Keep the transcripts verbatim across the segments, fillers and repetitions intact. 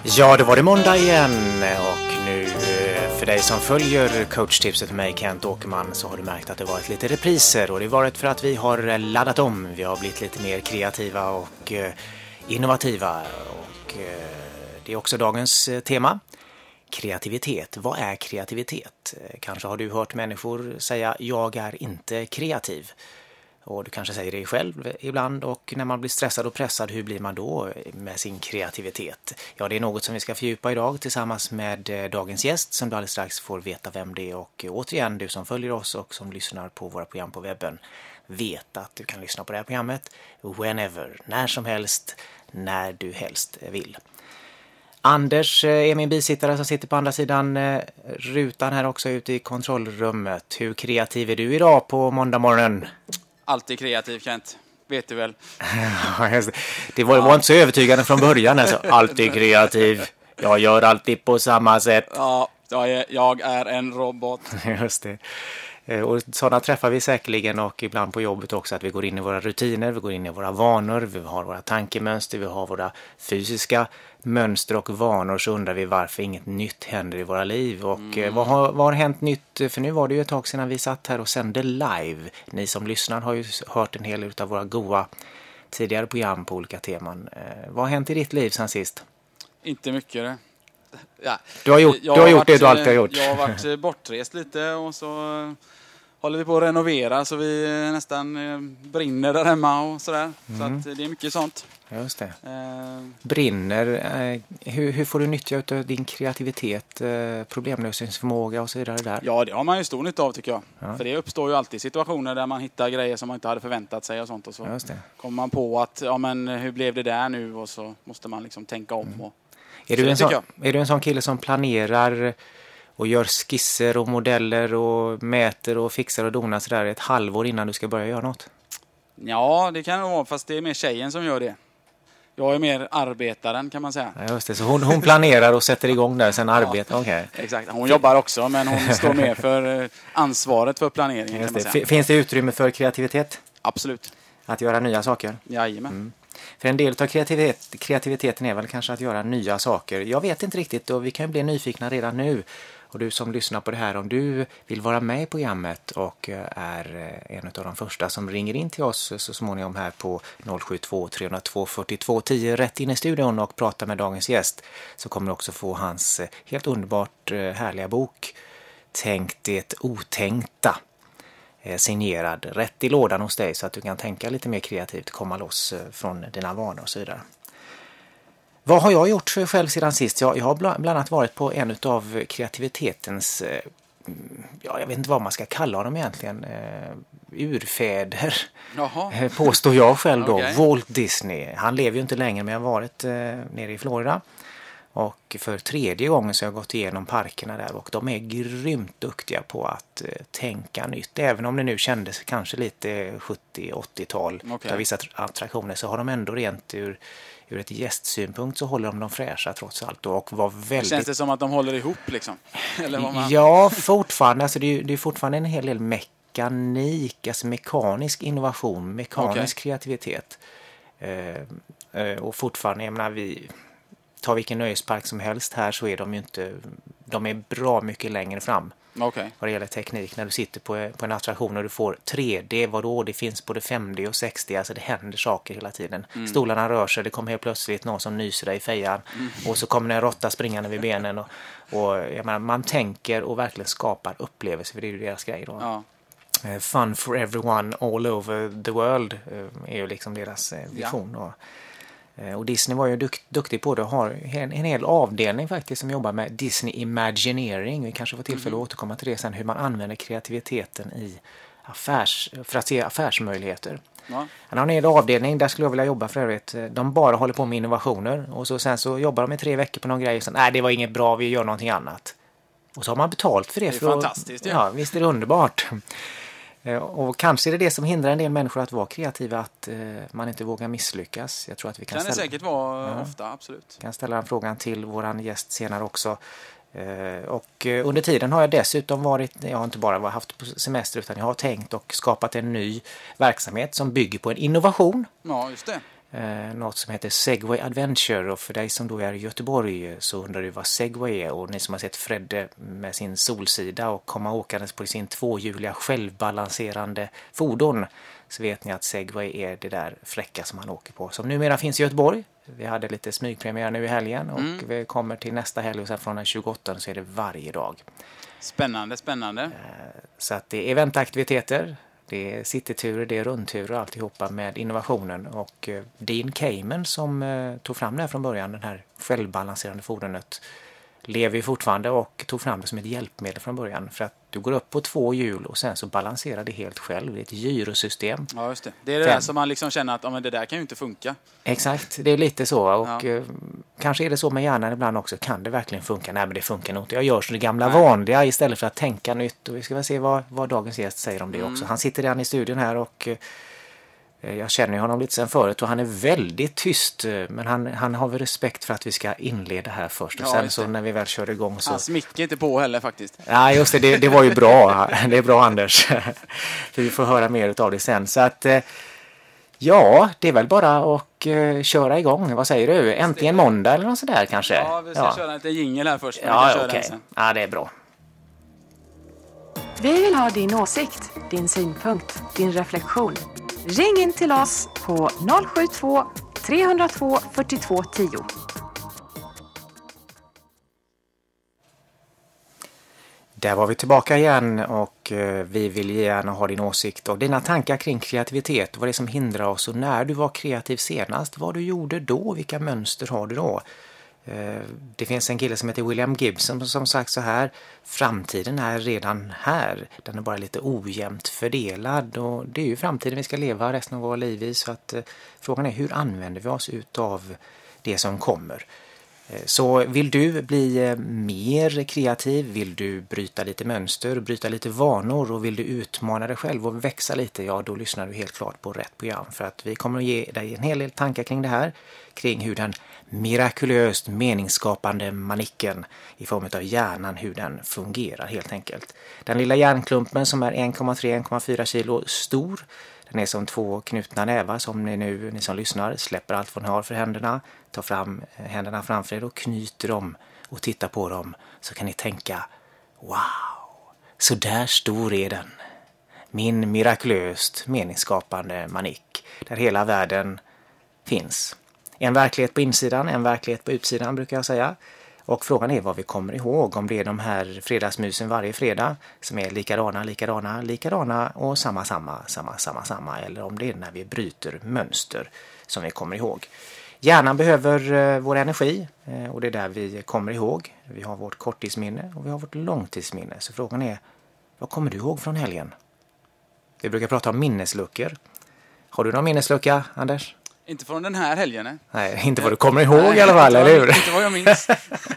Ja, då var det måndag igen och nu för dig som följer coachtipset med mig Kent Åkerman så har du märkt att det varit lite repriser och det har varit för att vi har laddat om. Vi har blivit lite mer kreativa och innovativa och det är också dagens tema. Kreativitet. Vad är kreativitet? Kanske har du hört människor säga jag är inte kreativ. Och du kanske säger det själv ibland och när man blir stressad och pressad, hur blir man då med sin kreativitet? Ja, det är något som vi ska fördjupa idag tillsammans med dagens gäst som du alldeles strax får veta vem det är. Och återigen, du som följer oss och som lyssnar på våra program på webben, vet att du kan lyssna på det här programmet whenever, när som helst, när du helst vill. Anders är min bisittare som sitter på andra sidan rutan här också ute i kontrollrummet. Hur kreativ är du idag på måndag morgonen? Alltid kreativ, Kent. Vet du väl? det var, ja. var inte så övertygande från början. Alltså. Alltid kreativ. Jag gör alltid på samma sätt. Ja, jag är, jag är en robot. Just det. Och sådana träffar vi säkerligen och ibland på jobbet också, att vi går in i våra rutiner, vi går in i våra vanor, vi har våra tankemönster, vi har våra fysiska mönster och vanor, så undrar vi varför inget nytt händer i våra liv. Och mm. vad, har, vad har hänt nytt? För nu var det ju ett tag sedan vi satt här och sände live. Ni som lyssnar har ju hört en hel del av våra goa tidigare program på olika teman. Vad har hänt i ditt liv sedan sist? Inte mycket det. Ja. Du har gjort, du har har gjort varit, det du alltid har gjort. Jag har varit bortrest lite och så håller vi på att renovera så vi nästan brinner där hemma och sådär. Mm. Så att det är mycket sånt. Just det. Eh. Brinner. Hur, hur får du nyttja av din kreativitet, problemlösningsförmåga och så vidare där? Ja, det har man ju stor nytta av tycker jag. Ja. För det uppstår ju alltid situationer där man hittar grejer som man inte hade förväntat sig och sånt. Och så Just det. kommer man på att ja, men hur blev det där nu? Och så måste man liksom tänka om. Och, är, du en sån, är du en sån kille som planerar och gör skisser och modeller och mäter och fixar och donar så där ett halvår innan du ska börja göra något? Ja, det kan det vara, fast det är mer tjejen som gör det. Jag är mer arbetaren kan man säga. Ja, just det. Så hon, hon planerar och sätter igång där, sen arbetar. Ja, okay. Exakt, hon jobbar också men hon står mer för ansvaret för planeringen. Kan man säga. Finns det utrymme för kreativitet? Absolut. Att göra nya saker? Jajamän. Mm. För en del av kreativitet, kreativiteten är väl kanske att göra nya saker. Jag vet inte riktigt och vi kan bli nyfikna redan nu. Och du som lyssnar på det här, om du vill vara med i programmet och är en av de första som ringer in till oss så småningom här på noll sju två tre noll två fyra två ett noll rätt in i studion och prata med dagens gäst, så kommer du också få hans helt underbart härliga bok Tänk det otänkta, signerad rätt i lådan hos dig så att du kan tänka lite mer kreativt, komma loss från dina vanor och så vidare. Vad har jag gjort själv sedan sist? Jag, jag har bland annat varit på en av kreativitetens, ja, jag vet inte vad man ska kalla dem egentligen, uh, urfäder. Jaha. Påstår jag själv då. Okay. Walt Disney. Han lever ju inte längre men jag har varit uh, nere i Florida. Och för tredje gången så har jag gått igenom parkerna där och de är grymt duktiga på att uh, tänka nytt. Även om det nu kändes kanske lite sjuttio-åttiotal okay. av vissa attraktioner så har de ändå rent ur Ur ett gästsynpunkt så håller de dem fräscha trots allt. Och var väldigt... Känns det som att de håller ihop liksom? Eller vad man... Ja, fortfarande. Alltså det, är, det är fortfarande en hel del mekanik, alltså mekanisk innovation, mekanisk okay. kreativitet. Uh, och fortfarande, jag menar, vi tar vilken nöjespark som helst här så är de ju inte, de är bra mycket längre fram. Okay. Vad det gäller teknik, när du sitter på, på en attraktion och du får tre D, vadå? Det finns både fem D och sex D, alltså det händer saker hela tiden. Mm. Stolarna rör sig, det kommer helt plötsligt någon som nyser dig i fejan mm. och så kommer en råtta springande vid benen och, och jag menar, man tänker och verkligen skapar upplevelser, för det är ju deras grej då. Ja. Uh, fun for everyone all over the world uh, är ju liksom deras uh, vision. Ja. Och, Och Disney var ju dukt, duktig på det och har en, en hel avdelning faktiskt som jobbar med Disney Imagineering. Vi kanske får tillfälle mm. att återkomma till det sen, hur man använder kreativiteten i affärs, för att se affärsmöjligheter. Ja. Han har en hel avdelning, där skulle jag vilja jobba för övrigt. De bara håller på med innovationer och så, sen så jobbar de i tre veckor på någon grej och sen, nej det var inget bra, vi gör någonting annat. Och så har man betalt för det. Det är för fantastiskt. Att, ja. ja, visst är det underbart. Och kanske är det det som hindrar en del människor att vara kreativa, att eh, man inte vågar misslyckas. Jag tror att vi kan, kan det ställa, säkert vara ja, ofta, absolut. kan ställa den frågan till våran gäst senare också. Eh, och eh, under tiden har jag dessutom varit, jag har inte bara haft på semester utan jag har tänkt och skapat en ny verksamhet som bygger på en innovation. Ja, just eh, något som heter Segway Adventure, och för dig som då är i Göteborg så undrar du vad Segway är, och ni som har sett Fredde med sin solsida och komma åkandes på sin tvåhjuliga självbalanserande fordon, så vet ni att Segway är det där fräcka som han åker på, som numera finns i Göteborg. Vi hade lite smygpremiär nu i helgen och mm. vi kommer till nästa helg, och sen från den tjugoåttonde så är det varje dag. Spännande, spännande. Så att det är eventaktiviteter, det är cityturer, det är rundturer och alltihopa med innovationen. Och Dean Kamen som tog fram det här från början, den här självbalanserande fordonet, lever ju fortfarande och tog fram det som ett hjälpmedel från början. För att du går upp på två hjul och sen så balanserar det helt själv. Det är ett gyrosystem. Ja, just det. Det är det Fem. där som man liksom känner att ja, men det där kan ju inte funka. Exakt, det är lite så. Och ja. eh, kanske är det så med hjärnan ibland också. Kan det verkligen funka? Nej, men det funkar nog inte. Jag gör så det gamla Nej. vanliga istället för att tänka nytt. Och vi ska väl se vad, vad dagens gäst säger om det mm. också. Han sitter redan i studion här och eh, jag känner honom lite sen förut, och han är väldigt tyst, men han, han har väl respekt för att vi ska inleda här först, och ja, sen så när vi väl kör igång så... Han smicker inte på heller faktiskt. Ja, just det, det, det var ju bra. Det är bra, Anders. För vi får höra mer av det sen. Så att, ja, det är väl bara att uh, köra igång. Vad säger du? Äntligen måndag eller något sådär kanske? Ja, vi ska ja. köra lite jingle här först. Ja, okej. Okay. Ja, det är bra. Vi vill ha din åsikt, din synpunkt, din reflektion. Ring in till oss på noll sju två, tre noll två, fyra två ett noll. Där var vi tillbaka igen, och vi vill gärna ha din åsikt och dina tankar kring kreativitet. Vad det är som hindrar oss, och när du var kreativ senast, vad du gjorde då, vilka mönster har du då? Det finns en kille som heter William Gibson som sagt så här: framtiden är redan här, den är bara lite ojämnt fördelad, och det är ju framtiden vi ska leva resten av våra liv i, så att eh, frågan är hur använder vi oss utav det som kommer. Eh, så vill du bli eh, mer kreativ, vill du bryta lite mönster, bryta lite vanor, och vill du utmana dig själv och växa lite, ja då lyssnar du helt klart på rätt program, för att vi kommer att ge dig en hel del tankar kring det här, kring hur den mirakulöst meningsskapande manicken i form av hjärnan, hur den fungerar helt enkelt. Den lilla hjärnklumpen som är en komma tre till en komma fyra kilo stor, den är som två knutna nävar som ni nu, ni som lyssnar, släpper allt vad ni har för händerna, tar fram händerna framför er och knyter dem och tittar på dem, så kan ni tänka: wow, så där stor är den. Min mirakulöst meningsskapande manick, där hela världen finns. En verklighet på insidan, en verklighet på utsidan brukar jag säga. Och frågan är vad vi kommer ihåg, om det är de här fredagsmusen varje fredag som är likadana, likadana, likadana och samma, samma, samma, samma, samma. Eller om det är när vi bryter mönster som vi kommer ihåg. Hjärnan behöver eh, vår energi eh, och det är där vi kommer ihåg. Vi har vårt korttidsminne och vi har vårt långtidsminne. Så frågan är, vad kommer du ihåg från helgen? Vi brukar prata om minnesluckor. Har du någon minneslucka, Anders? Inte från den här helgen, nej. Nej, inte vad du kommer ihåg nej, i alla fall, eller hur? Inte vad jag minns.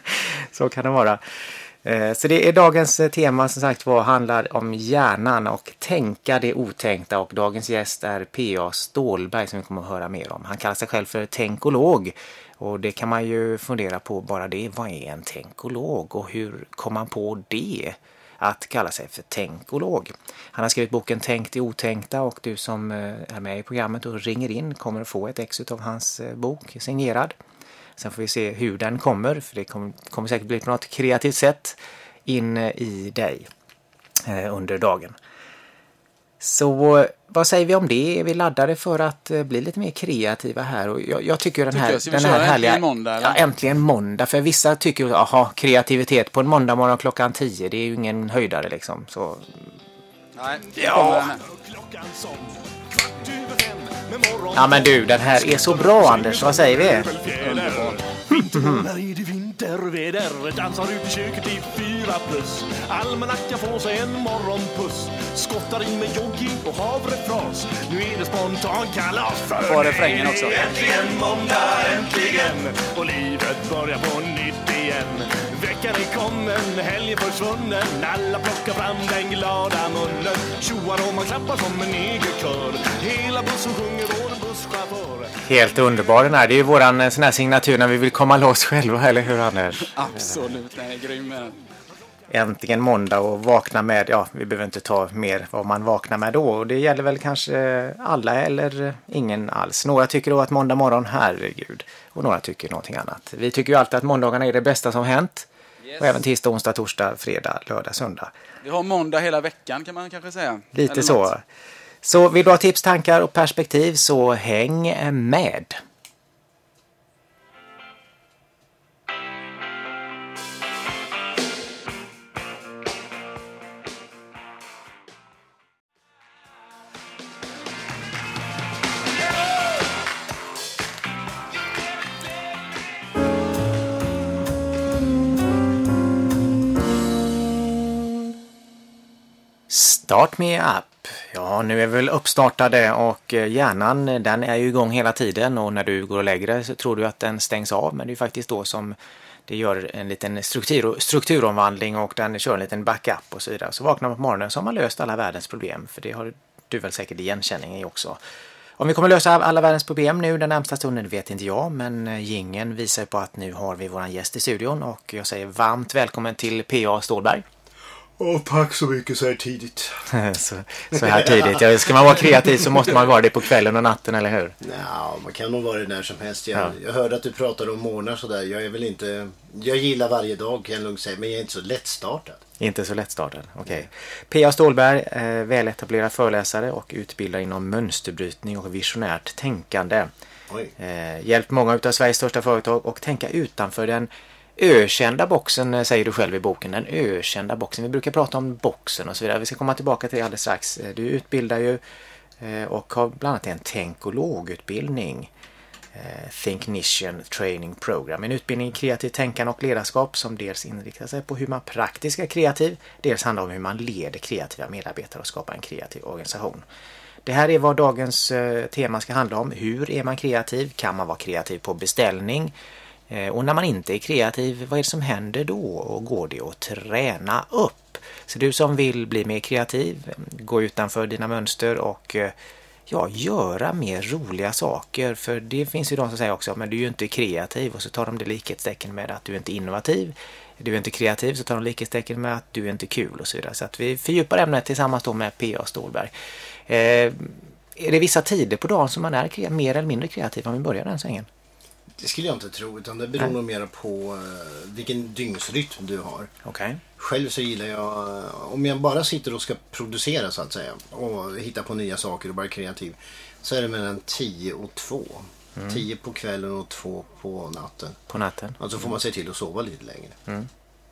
Så kan det vara. Så det är dagens tema, som sagt, vad handlar om hjärnan och tänka det otänkta. Och dagens gäst är P A Ståhlberg som vi kommer att höra mer om. Han kallar sig själv för tänkolog. Och det kan man ju fundera på bara det. Vad är en tänkolog och hur kom man på det? Att kalla sig för tänkolog. Han har skrivit boken Tänk det otänkta, och du som är med i programmet och ringer in kommer att få ett ex av hans bok signerad. Sen får vi se hur den kommer, för det kommer, kommer säkert bli på något kreativt sätt in i dig eh, under dagen. Så vad säger vi om det? Är vi laddade för att eh, bli lite mer kreativa här? Och jag, jag tycker den här, tycker jag, den här härliga... Äntligen måndag, eller? Ja, äntligen måndag. För vissa tycker ju, aha, kreativitet på en måndag morgon klockan tio, det är ju ingen höjdare liksom. Så... Nej, ja. Ja men du, den här är så bra, Anders. Vad säger vi? Vintermålar i det vinterväder, dansar ut i köket i fyra plus. Almanacka får sig en morgonpuss, skottar in med jogging och havrefras. Nu är det spontan kalas för får refrängen också. Äntligen måndag, äntligen, och livet börjar på nytt igen. Veckan är kommen, helgen försvunnen, alla plockar fram den glada munnen. Tjoar och man klappar som en egen kör, hela bussen sjunger vår busschaufför. Helt underbar den här, det är ju våran sån här signatur när vi vill komma loss själva, eller hur Anders? Absolut, den är grym med den. äntligen måndag och vakna med, ja vi behöver inte ta mer vad man vaknar med då. Och det gäller väl kanske alla eller ingen alls. Några tycker då att måndag morgon, herregud. Och några tycker någonting annat. Vi tycker ju alltid att måndagarna är det bästa som hänt. Yes. Och även tisdag, onsdag, torsdag, fredag, lördag, söndag. Vi har måndag hela veckan kan man kanske säga. Lite eller så. Något. Så vill du ha tips, tankar och perspektiv så häng med. Start me up. Ja, nu är vi väl uppstartade och hjärnan den är ju igång hela tiden och när du går och lägger dig så tror du att den stängs av, men det är faktiskt då som det gör en liten struktur, strukturomvandling och den kör en liten backup och så vidare. Så vaknar man på morgonen så har man löst alla världens problem, för det har du väl säkert igenkänning i också. Om vi kommer lösa alla världens problem nu den närmsta stunden vet inte jag, men gingen visar på att nu har vi våran gäst i studion och jag säger varmt välkommen till P A Stålberg. Åh, tack så mycket så här tidigt. så, så här tidigt. Ja, ska man vara kreativ så måste man vara det på kvällen och natten, eller hur? Ja, man kan nog vara det när som helst. Jag, ja. jag hörde att du pratade om morgnar sådär. Jag är väl inte... Jag gillar varje dag kan jag lugnt säga, men jag är inte så lättstartad. Inte så lättstartad, okej. Okay. P A Stålberg, eh, väletablerad föreläsare och utbildare inom mönsterbrytning och visionärt tänkande. Oj. Eh, hjälpt många av Sveriges största företag och tänka utanför den ökända boxen, säger du själv i boken. Den ökända boxen. Vi brukar prata om boxen och så vidare. Vi ska komma tillbaka till det alldeles strax. Du utbildar ju och har bland annat en tänkologutbildning. Thinknition Training Program. En utbildning i kreativt tänkande och ledarskap som dels inriktar sig på hur man praktiskt är kreativ. Dels handlar om hur man leder kreativa medarbetare och skapar en kreativ organisation. Det här är vad dagens tema ska handla om. Hur är man kreativ? Kan man vara kreativ på beställning? Och när man inte är kreativ, vad är det som händer då? Och går det att träna upp? Så du som vill bli mer kreativ, gå utanför dina mönster och ja, göra mer roliga saker. För det finns ju de som säger också, men du är ju inte kreativ. Och så tar de det likhetstecken med att du är inte innovativ. Du är inte kreativ, så tar de likhetstecken med att du är inte kul och så vidare. Så att vi fördjupar ämnet tillsammans då med P A Stålberg. Eh, är det vissa tider på dagen som man är kre- mer eller mindre kreativ om vi börjar den svängen? Det skulle jag inte tro, utan det beror Nej. nog mer på uh, vilken dygnsrytm du har. Okay. Själv så gillar jag, uh, om jag bara sitter och ska producera så att säga, och hitta på nya saker och vara kreativ, så är det mellan tio och två. Mm. tio på kvällen och två på natten. På natten? Alltså får man se till att sova lite längre. Mm.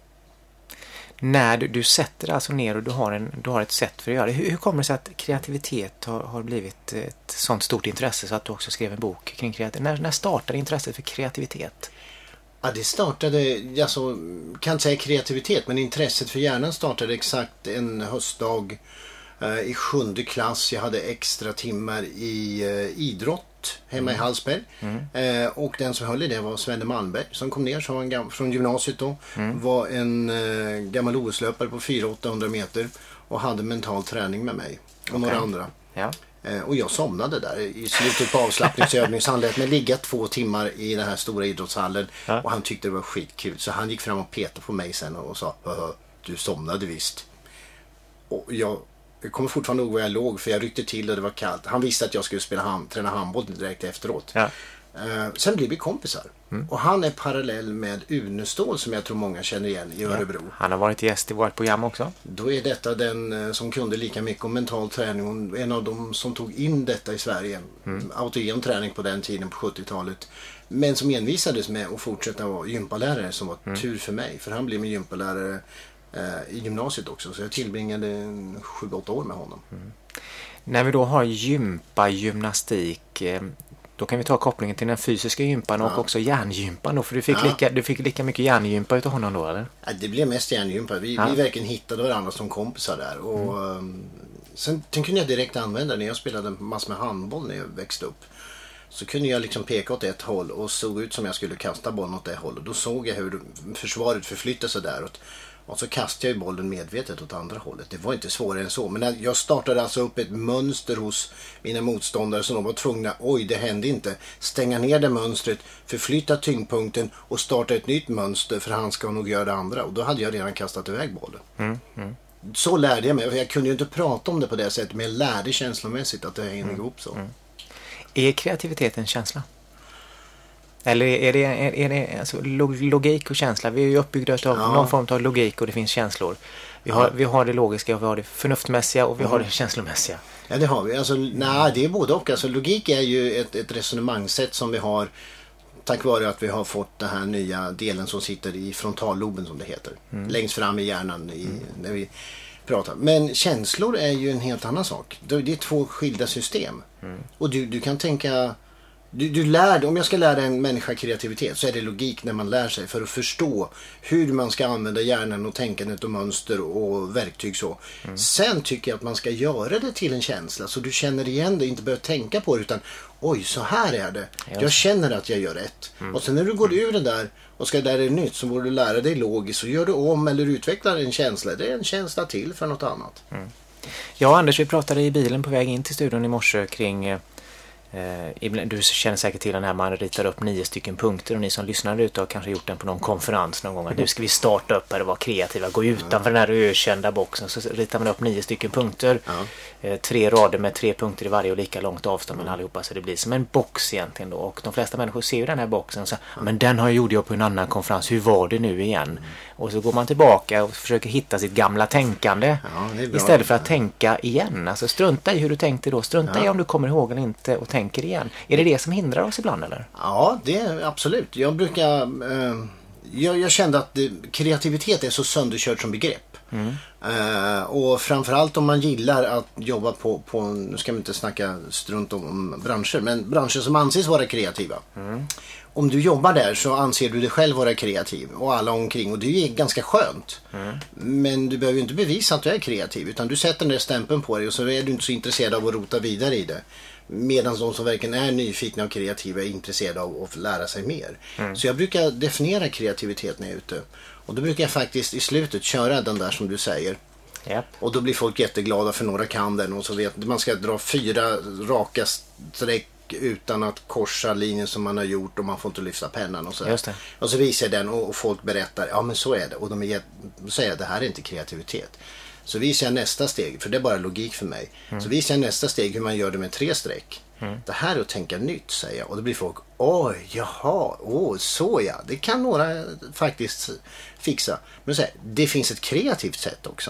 När du, du sätter alltså ner och du har, en, du har ett sätt för att göra det. Hur, hur kommer det sig att kreativitet har, har blivit ett sånt stort intresse så att du också skrev en bok kring kreativitet? När, när startade intresset för kreativitet? Ja, det startade, alltså, kan inte säga kreativitet, men intresset för hjärnan startade exakt en höstdag eh, i sjunde klass. Jag hade extra timmar i eh, idrott hemma mm. i Hallsberg. Mm. Eh, och den som höll i det var Svenne Malmberg som kom ner som en gam- från gymnasiet då. Mm. Var en eh, gammal O S-löpare på fyra åttahundra meter och hade mental träning med mig och okay. några andra. Ja. Eh, och jag somnade där i slutet på avslappningsövning, så han lät mig ligga två timmar i den här stora idrottshallen ja. och han tyckte det var skitkul. Så han gick fram och petade på mig sen och sa, du somnade visst. Och jag Jag kommer fortfarande ihåg var jag låg, för jag ryckte till och det var kallt. Han visste att jag skulle spela hand, träna handboll direkt efteråt. Ja. Uh, sen blev vi kompisar. Mm. Och han är parallell med Unestål som jag tror många känner igen i Örebro. Ja. Han har varit gäst i vårt program också. Då är detta den uh, som kunde lika mycket om mental träning. Och en av dem som tog in detta i Sverige. Mm. Autogen träning på den tiden på sjuttiotalet. Men som envisades med att fortsätta vara gympalärare, som var mm. tur för mig. För han blev min gympalärare i gymnasiet också, så jag tillbringade sju åtta år med honom. Mm. När vi då har gympa, gymnastik, då kan vi ta kopplingen till den fysiska gympan och ja. också hjärngympan då, för du fick, ja. lika, du fick lika mycket hjärngympa utav honom då, eller? Ja, det blev mest hjärngympa. Vi, ja. vi verkligen hittade varandra som kompisar där. Och mm. sen, sen kunde jag direkt använda, när jag spelade massor med handboll när jag växte upp, så kunde jag liksom peka åt ett håll och såg ut som jag skulle kasta bollen åt det hållet. Då såg jag hur försvaret förflyttade sig däråt. Och så kastade jag bollen medvetet åt andra hållet. Det var inte svårare än så. Men jag startade alltså upp ett mönster hos mina motståndare så de var tvungna, oj det hände inte, stänga ner det mönstret, förflytta tyngdpunkten och starta ett nytt mönster för han ska nog göra det andra. Och då hade jag redan kastat iväg bollen. Mm, mm. Så lärde jag mig. Jag kunde ju inte prata om det på det sättet, men jag lärde känslomässigt att det hänger mm, ihop så. Mm. Är kreativitet en känsla? Eller är det, är, är det alltså, logik och känsla? Vi är ju uppbyggda av ja. någon form av logik och det finns känslor. Vi har, ja. vi har det logiska och vi har det förnuftmässiga och vi mm. har det känslomässiga. Ja, det har vi. Alltså, nej, det är både och. Alltså, logik är ju ett, ett resonemangsätt som vi har tack vare att vi har fått den här nya delen som sitter i frontalloben som det heter. Mm. Längst fram i hjärnan i, mm. när vi pratar. Men känslor är ju en helt annan sak. Det är två skilda system. Mm. Och du, du kan tänka... Du, du lär, om jag ska lära en människa kreativitet så är det logik när man lär sig för att förstå hur man ska använda hjärnan och tänkandet och mönster och verktyg så. Mm. Sen tycker jag att man ska göra det till en känsla så du känner igen det, inte behöver tänka på det utan oj, så här är det. Just. Jag känner att jag gör rätt. Mm. Och sen när du går ur det där och ska lära dig nytt så borde du lära dig logiskt och gör du om eller utvecklar en känsla. Det är en känsla till för något annat. Mm. Jag och Anders, vi pratade i bilen på väg in till studion i morse kring... Du känner säkert till den här man ritar upp nio stycken punkter och ni som lyssnar ut har kanske gjort den på någon konferens någon gång. Nu ska vi starta upp här och vara kreativa, gå utanför den här ökända boxen så ritar man upp nio stycken punkter. Ja. Tre rader med tre punkter i varje och lika långt avstånd mellan allihopa så det blir som en box egentligen då. Och de flesta människor ser ju den här boxen och säger, ja. men den har jag gjort jag på en annan konferens, hur var det nu igen? Mm. Och så går man tillbaka och försöker hitta sitt gamla tänkande ja, istället för att tänka igen. Alltså strunta i hur du tänkte då, strunta ja. i om du kommer ihåg eller inte och tänker igen. Är det det som hindrar oss ibland eller? Ja, det är absolut. Jag brukar eh, jag, jag kände att det, kreativitet är så sönderkört som begrepp. Mm. Eh, och framförallt om man gillar att jobba på, på nu ska vi inte snacka strunt om, om branscher, men branscher som anses vara kreativa. Mm. Om du jobbar där så anser du dig själv vara kreativ och alla omkring och det är ganska skönt. Mm. Men du behöver ju inte bevisa att du är kreativ utan du sätter den där stämpeln på dig och så är du inte så intresserad av att rota vidare i det. Medan de som verkligen är nyfikna och kreativa är intresserade av att lära sig mer. Mm. Så jag brukar definiera kreativitet när jag är ute. Och då brukar jag faktiskt i slutet köra den där som du säger. Yep. Och då blir folk jätteglada för några kan den och så vet man ska dra fyra raka streck utan att korsa linjen som man har gjort och man får inte lyfta pennan och så. Just det. Och så visar jag den och folk berättar, ja men så är det. Och de är, säger att det här är inte kreativitet. Så visar jag nästa steg, för det är bara logik för mig. Mm. Så visar jag nästa steg hur man gör det med tre streck. Mm. Det här är att tänka nytt, säger jag. Och då blir folk, oj, jaha, åh, så ja. Det kan några faktiskt fixa. Men så här, det finns ett kreativt sätt också.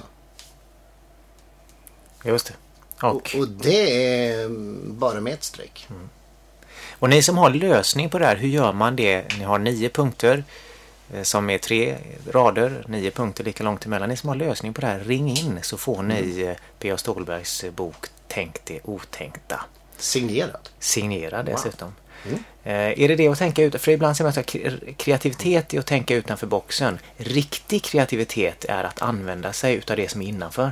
Just det. Och, och, och det är bara med ett streck. Mm. Och ni som har lösning på det här, hur gör man det? Ni har nio punkter som är tre rader, nio punkter lika långt emellan. Ni som har lösning på det här, ring in så får ni mm. P A Ståhlbergs bok Tänk det otänkta. Signerad. Signerad dessutom. Wow. Mm. Eh, är det det att tänka ut? För ibland säger man att kreativitet är att tänka utanför boxen. Riktig kreativitet är att använda sig utav det som är innanför.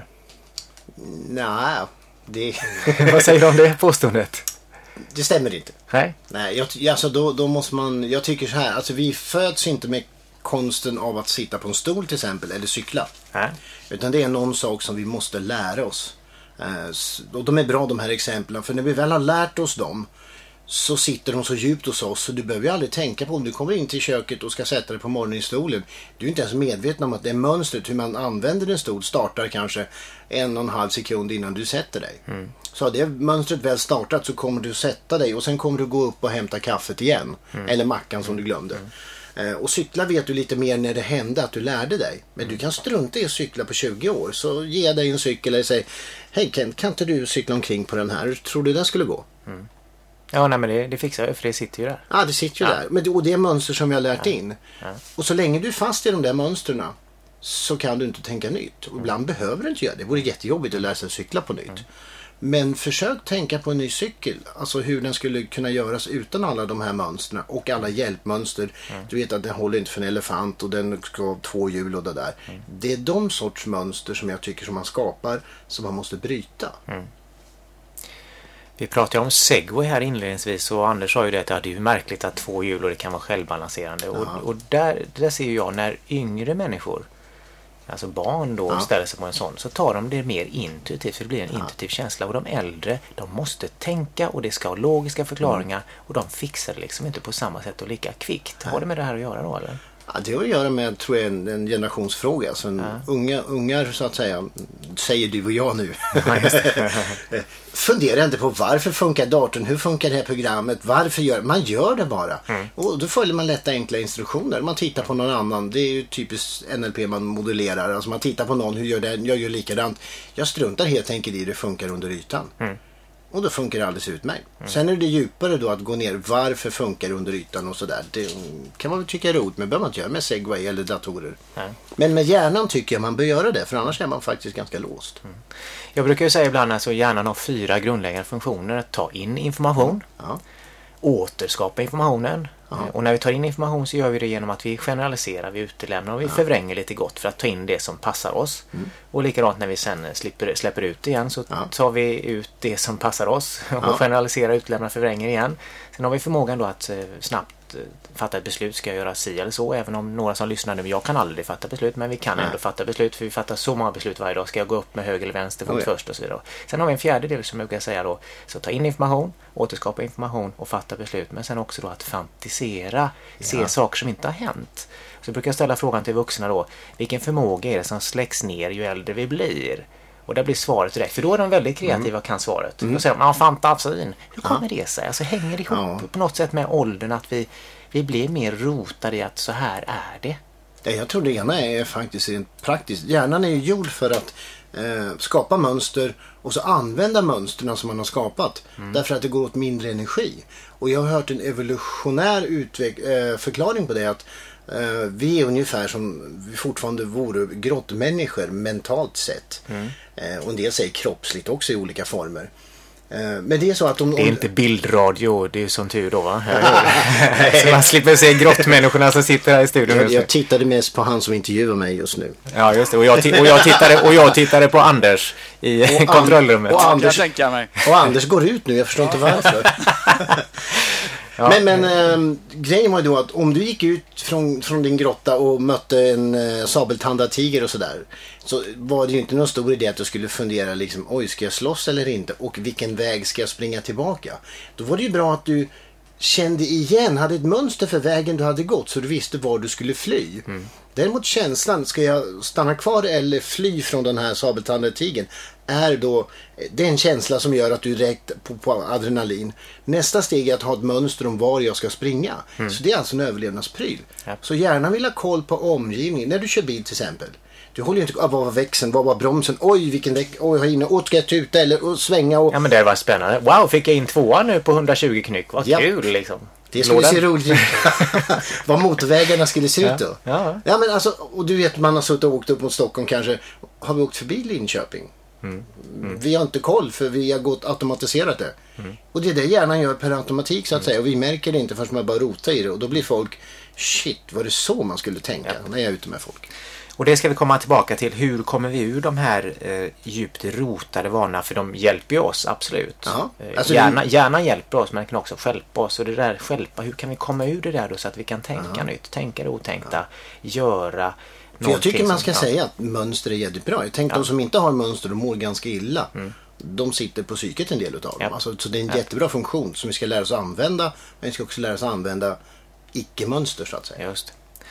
Nej, det... Vad säger du om det påståendet? Det stämmer inte. Nej. Nej, jag, alltså då, då måste man, jag tycker så här, alltså vi föds inte med konsten av att sitta på en stol till exempel eller cykla. Nej. Utan det är någon sak som vi måste lära oss. Eh, och de är bra de här exemplen, för när vi väl har lärt oss dem så sitter de så djupt hos oss så du behöver ju aldrig tänka på om du kommer in till köket och ska sätta dig på morgonen i stolen. Du är inte ens medveten om att det är mönstret hur man använder en stol startar kanske en och en halv sekund innan du sätter dig. Mm. Så har det mönstret väl startat så kommer du sätta dig och sen kommer du gå upp och hämta kaffet igen. Mm. Eller mackan som du glömde. Mm. Eh, och cykla vet du lite mer när det hände att du lärde dig. Men du kan strunta i att cykla på tjugo år. Så ge dig en cykel och säg, hej Kent, kan inte du cykla omkring på den här? Tror du det skulle gå? Mm. Ja, nej, men det, det fixar jag för det sitter ju där. Ja, det sitter ju ja. där. Men det, och det är mönster som vi har lärt ja. in. Ja. Och så länge du är fast i de där mönstren så kan du inte tänka nytt. Och ibland mm. behöver du inte göra det. Det vore jättejobbigt att lära sig att cykla på nytt. Mm. Men försök tänka på en ny cykel. Alltså hur den skulle kunna göras utan alla de här mönstren och alla hjälpmönster. Mm. Du vet att den håller inte för en elefant och den ska ha två hjul och det där. Mm. Det är de sorts mönster som jag tycker som man skapar som man måste bryta. Mm. Vi pratade om segway här inledningsvis och Anders sa ju det att det är ju märkligt att två hjul och det kan vara självbalanserande. Och, och där, där ser jag när yngre människor alltså barn då, Ja. ställer sig på en sån, så tar de det mer intuitivt, för det blir en intuitiv känsla. Och de äldre, de måste tänka och det ska ha logiska förklaringar och de fixar det liksom inte på samma sätt och lika kvickt. Har det med det här att göra då, eller? Ja, det har att göra med, tror jag, en, en generationsfråga. Alltså en Ja. unga, ungar, så att säga, säger du och jag nu. Ja, just det. Fundera inte på varför funkar datorn, hur funkar det här programmet, varför gör man gör det bara. Mm. Och då följer man lätta enkla instruktioner. Man tittar på någon annan, det är ju typiskt N L P man modellerar. Alltså man tittar på någon, hur gör den, jag gör likadant. Jag struntar helt enkelt i hur det funkar under ytan. Mm. Och då funkar det alldeles utmärkt. Mm. Sen är det djupare då att gå ner, varför funkar det under ytan och sådär. Det kan man väl tycka är roligt, men behöver man inte göra med Segway eller datorer. Nej. Men med hjärnan tycker jag man bör göra det, för annars är man faktiskt ganska låst. Mm. Jag brukar ju säga ibland att alltså, hjärnan har fyra grundläggande funktioner. Att ta in information, Ja. återskapa informationen. Ja. Och när vi tar in information så gör vi det genom att vi generaliserar, vi utelämnar och vi förvränger lite gott för att ta in det som passar oss. Mm. Och likadant när vi sen slipper, släpper ut det igen så Ja. tar vi ut det som passar oss och Ja. generaliserar, utelämnar, förvränger igen. Sen har vi förmågan då att eh, snabbt eh, fatta ett beslut, ska jag göra si eller så, även om några som lyssnar nu, jag kan aldrig fatta beslut, men vi kan Nej. ändå fatta beslut, för vi fattar så många beslut varje dag. Ska jag gå upp med höger eller vänster fot Oh ja. först och så vidare. Sen har vi en fjärde del som jag brukar säga då, så ta in information, återskapa information och fatta beslut, men sen också då att fantisera, se Ja. saker som inte har hänt. Så brukar jag ställa frågan till vuxna då, vilken förmåga är det som släcks ner ju äldre vi blir? Och där blir svaret direkt, för då är de väldigt kreativa Mm. och kan svaret. Då säger de, ja, fantasin. Hur kommer Ja. det sig? Alltså hänger det ihop Ja. på något sätt med åldern, att vi, vi blir mer rotade i att så här är det? Ja, jag tror det ena är faktiskt rent praktiskt. Hjärnan är ju gjord för att eh, skapa mönster och så använda mönstren som man har skapat. Mm. Därför att det går åt mindre energi. Och jag har hört en evolutionär utveck- eh, förklaring på det, att eh, vi är ungefär som vi fortfarande vore grottmänniskor mentalt sett. Mm. Eh, och en del säger kroppsligt också i olika former. Eh, men det är så att om... Det är om inte bildradio, det är ju som tur då, va? Så man slipper se grottmänniskorna som sitter här i studion jag, just nu. jag tittade mest på han som intervjuar mig just nu. Ja, just det. Och jag, ti- och jag, tittade, och jag tittade på Anders i Och An- kontrollrummet. och Kan Anders- jag tänka mig. Och Anders går ut nu, jag förstår inte varför. Ja. Men, men äh, grejen var ju då att om du gick ut från, från din grotta och mötte en äh, sabeltandad tiger och sådär, så var det ju inte någon stor idé att du skulle fundera liksom, oj, ska jag slåss eller inte? Och vilken väg ska jag springa tillbaka? Då var det ju bra att du kände igen, hade ett mönster för vägen du hade gått, så du visste var du skulle fly. Mm. Däremot känslan, ska jag stanna kvar eller fly från den här sabeltandade tigern, är då den känsla som gör att du direkt på, på adrenalin. Nästa steg är att ha ett mönster om var jag ska springa. Mm. Så det är alltså en överlevnadspryl. Ja. Så gärna vill ha koll på omgivningen. När du kör bil till exempel. Du håller ju inte, ah, vad var växeln, vad var bromsen, oj vilken väck, oj jag har inne, åt ska jag tuta eller och svänga och... Ja, men det var spännande. Wow, fick jag in tvåan nu på hundratjugo knyck. Vad Ja. kul liksom. Det skulle Lådan. se roligt ut. Vad motorvägarna skulle se ut då. Ja. Ja, men alltså, och du vet, man har suttit och åkt upp mot Stockholm kanske. Har vi åkt förbi Linköping? Mm. Mm. Vi har inte koll för vi har gått automatiserat det. Mm. Och det är det hjärnan gör per automatik så att säga. Och vi märker det inte förrän man bara rotar i det. Och då blir folk, shit, var det så man skulle tänka Ja. när jag är ute med folk? Och det ska vi komma tillbaka till. Hur kommer vi ur de här eh, djupt rotade vanorna? För de hjälper ju oss, absolut. Ja. Eh, Alltså, hjärna, vi- hjärnan hjälper oss, men den kan också stjälpa oss. Och det där stjälpa, hur kan vi komma ur det där då så att vi kan tänka nytt, tänka det otänkta, göra För jag tycker någonting man som- ska ja. säga att mönster är jättebra. Jag tänkte Ja. de som inte har mönster och mår ganska illa. De sitter på psyket en del utav dem. Ja. Alltså, så det är en Ja. jättebra funktion som vi ska lära oss använda. Men vi ska också lära oss använda icke-mönster så att säga. Just.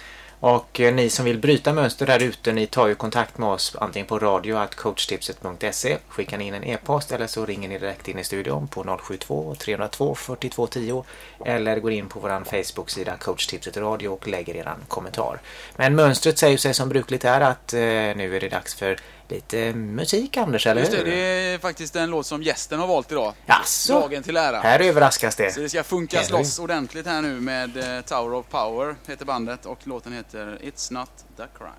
Och eh, ni som vill bryta mönster där ute, ni tar ju kontakt med oss antingen på radio at coachtipset punkt se, skickar ni in en e-post eller så ringer ni direkt in i studion på noll sju två, tre noll två, fyra två ett noll eller går in på vår Facebook-sida Coachtipset Radio och lägger er kommentar. Men mönstret säger sig som brukligt är att eh, nu är det dags för lite musik, Anders, eller Just det, hur? det är faktiskt en låt som gästen har valt idag. Jaså? Dagen till ära. Här överraskas det. Så det ska funka Eller? loss ordentligt här nu med eh, Tower of Power heter bandet och låten heter It's Not The Crime.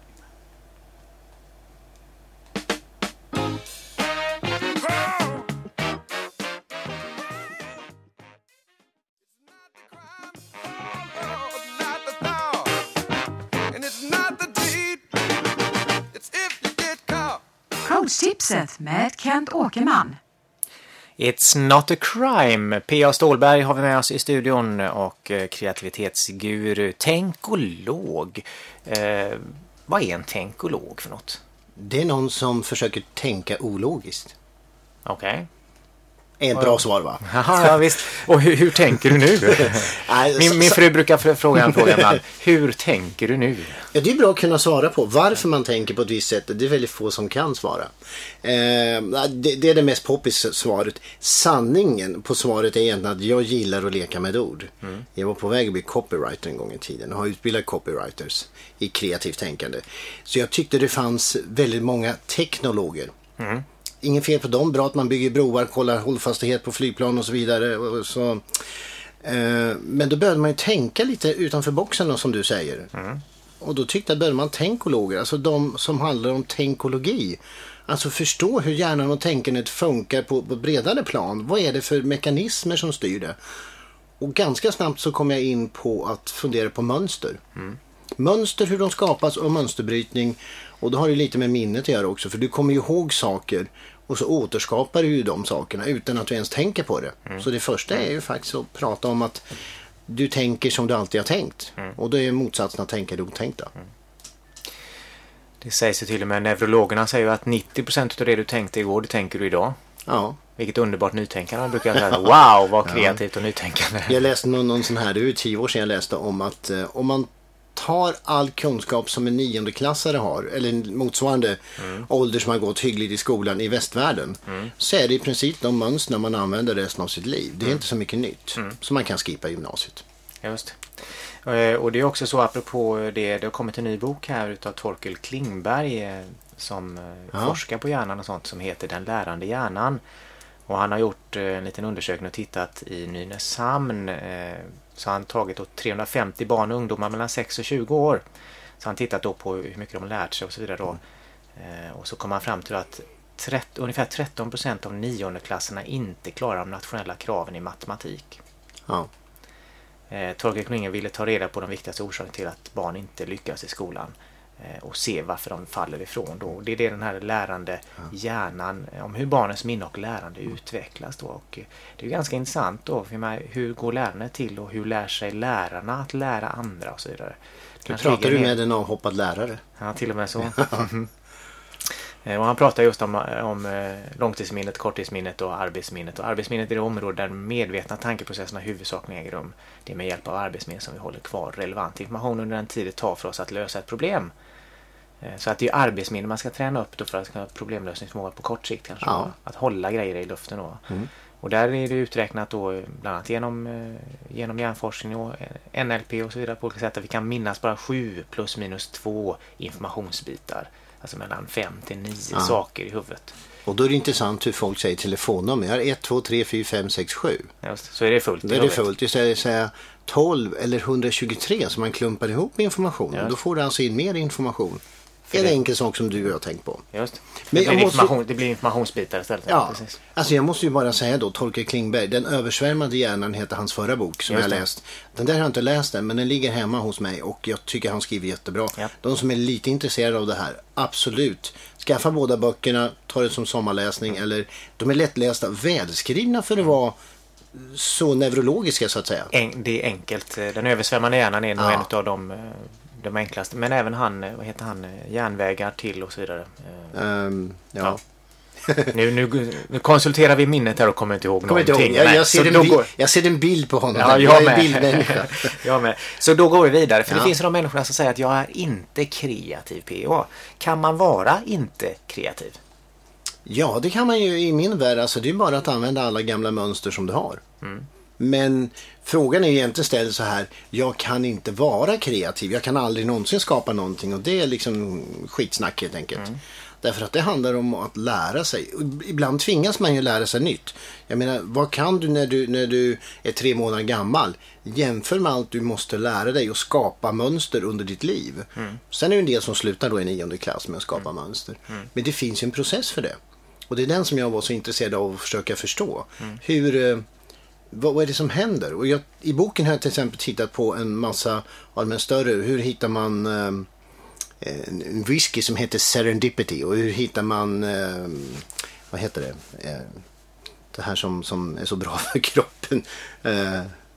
Coachtipset med Kent Åkerman. It's not a crime. P A Stålberg har vi med oss i studion och eh, kreativitetsguru. Tänk och låg. Eh, vad är en tänkolog för något? Det är någon som försöker tänka ologiskt. Okej. Okay. Ett bra svar, va? Jaha, ja, visst. Och hur, hur tänker du nu? min, min fru brukar fråga en fråga ibland. Hur tänker du nu? Ja, det är bra att kunna svara på. Varför man tänker på ett visst sätt, det är väldigt få som kan svara. Eh, det, det är det mest poppis svaret. Sanningen på svaret är egentligen att jag gillar att leka med ord. Mm. Jag var på väg att bli copywriter en gång i tiden och har utbildat copywriters i kreativt tänkande. Så jag tyckte det fanns väldigt många teknologer. Mm. Ingen fel på dem, bra att man bygger broar, kollar hållfastighet på flygplan och så vidare. Och så. Eh, men då började man ju tänka lite utanför boxen då, som du säger. Mm. Och då tyckte jag började man tänkologer, alltså de som handlar om tänkologi. Alltså förstå hur hjärnan och tänkandet funkar på, på bredare plan. Vad är det för mekanismer som styr det? Och ganska snabbt så kom jag in på att fundera på mönster. Mm. Mönster, hur de skapas och mönsterbrytning. Och då har det lite med minnet att göra också. För du kommer ju ihåg saker och så återskapar du ju de sakerna utan att du ens tänker på det. Mm. Så det första är ju faktiskt att prata om att du tänker som du alltid har tänkt. Mm. Och då är motsatsen att tänka det otänkta. Mm. Det sägs ju till och med, neurologerna säger ju att nittio procent av det du tänkte igår, det tänker du idag. Ja. Vilket underbart nytänkande, brukar jag säga. Wow, vad kreativt ja. Och nytänkande. Jag läste någon, någon sån här, det är ju tio år sedan jag läste om att eh, om man tar all kunskap som en niondeklassare har, eller motsvarande mm. ålder som har gått hyggligt i skolan i västvärlden, mm. så är det i princip de mönster man använder resten av sitt liv. Det är mm. inte så mycket nytt mm. som man kan skippa i gymnasiet. Just. Och det är också så, apropå det, det har kommit en ny bok här utav Torkel Klingberg som ja. forskar på hjärnan och sånt, som heter Den lärande hjärnan. Och han har gjort en liten undersökning och tittat i Nynäshamn. Så han har tagit då trehundrafemtio barn och ungdomar mellan sex och tjugo år. Så han tittat då på hur mycket de har lärt sig och så vidare då. Mm. Och så kom han fram till att trettio, ungefär tretton procent av niondeklasserna inte klarar de nationella kraven i matematik. Ja. Torkel Klingberg ville ta reda på de viktigaste orsakerna till att barn inte lyckas i skolan. Och se varför de faller ifrån då. Det är det den här lärande hjärnan, om hur barnens minne och lärande utvecklas då. Och det är ju ganska intressant då, för hur går lärandet till och hur lär sig lärarna att lära andra och så vidare. Nu pratar du med en avhoppad lärare. Ja, till och med så. Och han pratar just om, om långtidsminnet, korttidsminnet och arbetsminnet. Och arbetsminnet är det område där medvetna tankeprocesserna huvudsakligen äger rum. Det är med hjälp av arbetsminnet som vi håller kvar relevant information under den tid det tar för oss att lösa ett problem. Så att det är arbetsminne man ska träna upp då för att ha problemlösningsförmåga på kort sikt kanske. Ja. Att hålla grejer i luften då. Mm. Och där är det uträknat då bland annat genom, genom hjärnforskning och N L P och så vidare på olika sätt att vi kan minnas bara sju plus minus två informationsbitar. Alltså mellan fem till nio ja. saker i huvudet. Och då är det intressant hur folk säger telefonnummer. Jag har ett, två, tre, fyra, fem, sex, sju. Just, så är det fullt. Då är det fullt. Istället säga tolv eller etthundratjugotre som man klumpar ihop information. Just. Då får du alltså in mer information. För en det... enkel sak som du och jag har tänkt på. Just. Men det, blir måste... information, det blir informationsbitar istället. Ja, precis. Alltså jag måste ju bara säga då, Torkel Klingberg, Den översvärmade hjärnan heter hans förra bok som Just jag har läst. Den där har jag inte läst än, men den ligger hemma hos mig och jag tycker han skriver jättebra. Ja. De som är lite intresserade av det här, absolut. Skaffa båda böckerna, ta det som sommarläsning, mm. eller de är lättlästa, välskrivna för att vara så neurologiska så att säga. En, det är enkelt. Den översvärmande hjärnan är nog ja. en av de... de enklaste, men även han, vad heter han, järnvägar till och så vidare. Um, ja. ja. nu, nu, nu konsulterar vi minnet här och kommer inte ihåg kommer någonting. Inte ihåg. Jag, jag, ser en bi- går... jag ser en bild på honom. Ja, jag, jag är bildmänniska. jag med. Så då går vi vidare, för ja. det finns de människorna som säger att jag är inte kreativ, P O. Kan man vara inte kreativ? Ja, det kan man ju i min värld. Alltså, det är bara att använda alla gamla mönster som du har. Mm. Men frågan är ju egentligen ställd så här: jag kan inte vara kreativ, jag kan aldrig någonsin skapa någonting, och det är liksom skitsnack helt enkelt. Mm. Därför att det handlar om att lära sig. Ibland tvingas man ju lära sig nytt. Jag menar, vad kan du när du, när du är tre månader gammal? Jämför med allt du måste lära dig och skapa mönster under ditt liv. Mm. Sen är det en del som slutar då i nionde klass med att skapa mm. mönster. Mm. Men det finns ju en process för det. Och det är den som jag var så intresserad av att försöka förstå. Mm. Hur... Vad, vad är det som händer? Och jag, i boken har jag till exempel tittat på en massa av de större. Hur hittar man eh, en whisky som heter Serendipity? Och hur hittar man, eh, vad heter det? Eh, det här som, som är så bra för kroppen. Eh,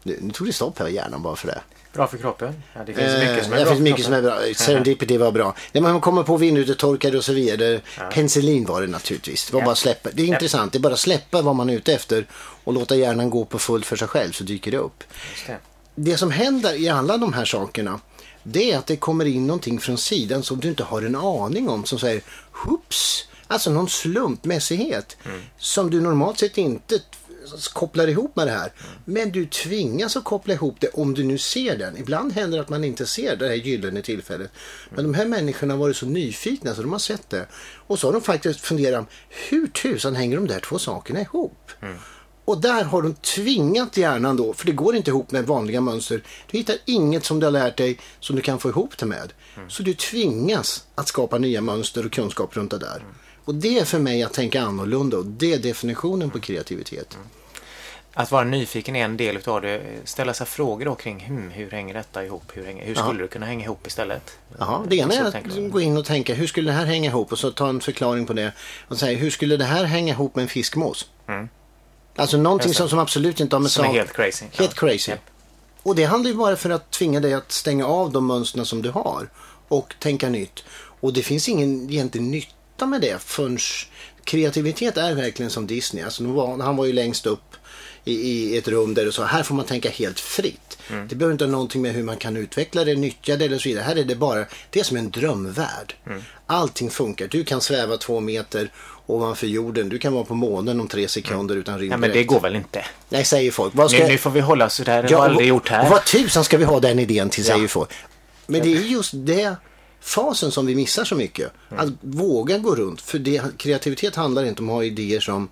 Nu, nu tog det stopp här i hjärnan bara för det. Bra för kroppen. Ja, det finns Eh, mycket som är det bra. finns mycket som är bra. Serendipity var bra. När man kommer på vindrutetorkare och så vidare. Ja. Penicillin var det naturligtvis. Det var Ja. bara släppa. Det är Ja. intressant. Det är bara släppa vad man är ute efter och låta hjärnan gå på fullt för sig själv, så dyker det upp. Just det. Det som händer i alla de här sakerna, det är att det kommer in någonting från sidan som du inte har en aning om, som säger hoops, alltså någon slumpmässighet Mm. som du normalt sett inte kopplar ihop med det här. Men du tvingas att koppla ihop det om du nu ser den. Ibland händer det att man inte ser det här gyllene tillfället. Men de här människorna har varit så nyfikna så de har sett det. Och så har de faktiskt funderat, hur tusan hänger de där två sakerna ihop? Mm. Och där har de tvingat hjärnan då, för det går inte ihop med vanliga mönster. Du hittar inget som du har lärt dig som du kan få ihop det med. Mm. Så du tvingas att skapa nya mönster och kunskap runt det där. Mm. Och det är för mig att tänka annorlunda, och det är definitionen på kreativitet. Mm. Att vara nyfiken är en del utav det. Ställa sig frågor då kring hmm, hur hänger detta ihop? Hur, hänger, hur skulle ja. det kunna hänga ihop istället? Jaha, det ena är att gå in och tänka, hur skulle det här hänga ihop? Och så ta en förklaring på det. Och säga, hur skulle det här hänga ihop med en fiskmås? Mm. Alltså någonting som, som absolut inte har med som sak. är helt crazy. Helt ja. crazy. Yep. Och det handlar ju bara för att tvinga dig att stänga av de mönsterna som du har. Och tänka nytt. Och det finns ingen egentligen nytta med det. Förrän kreativitet är verkligen som Disney. Alltså, var, han var ju längst upp i, i ett rum där du sa, här får man tänka helt fritt. Mm. Det behöver inte ha någonting med hur man kan utveckla det, nyttja det eller så vidare. Här är det bara, det är som en drömvärld. Mm. Allting funkar. Du kan sväva två meter ovanför jorden. Du kan vara på månen om tre sekunder mm. utan rymddräkt. Ja, men det går väl inte? Nej, säger folk. Vad ska... nu, nu får vi hålla så där. Det ja, har aldrig gjort här. Vad tusan ska vi ha den idén till, säger ja. folk. Men det är just det fasen som vi missar så mycket. Mm. Att våga gå runt. För det, kreativitet handlar inte om att ha idéer som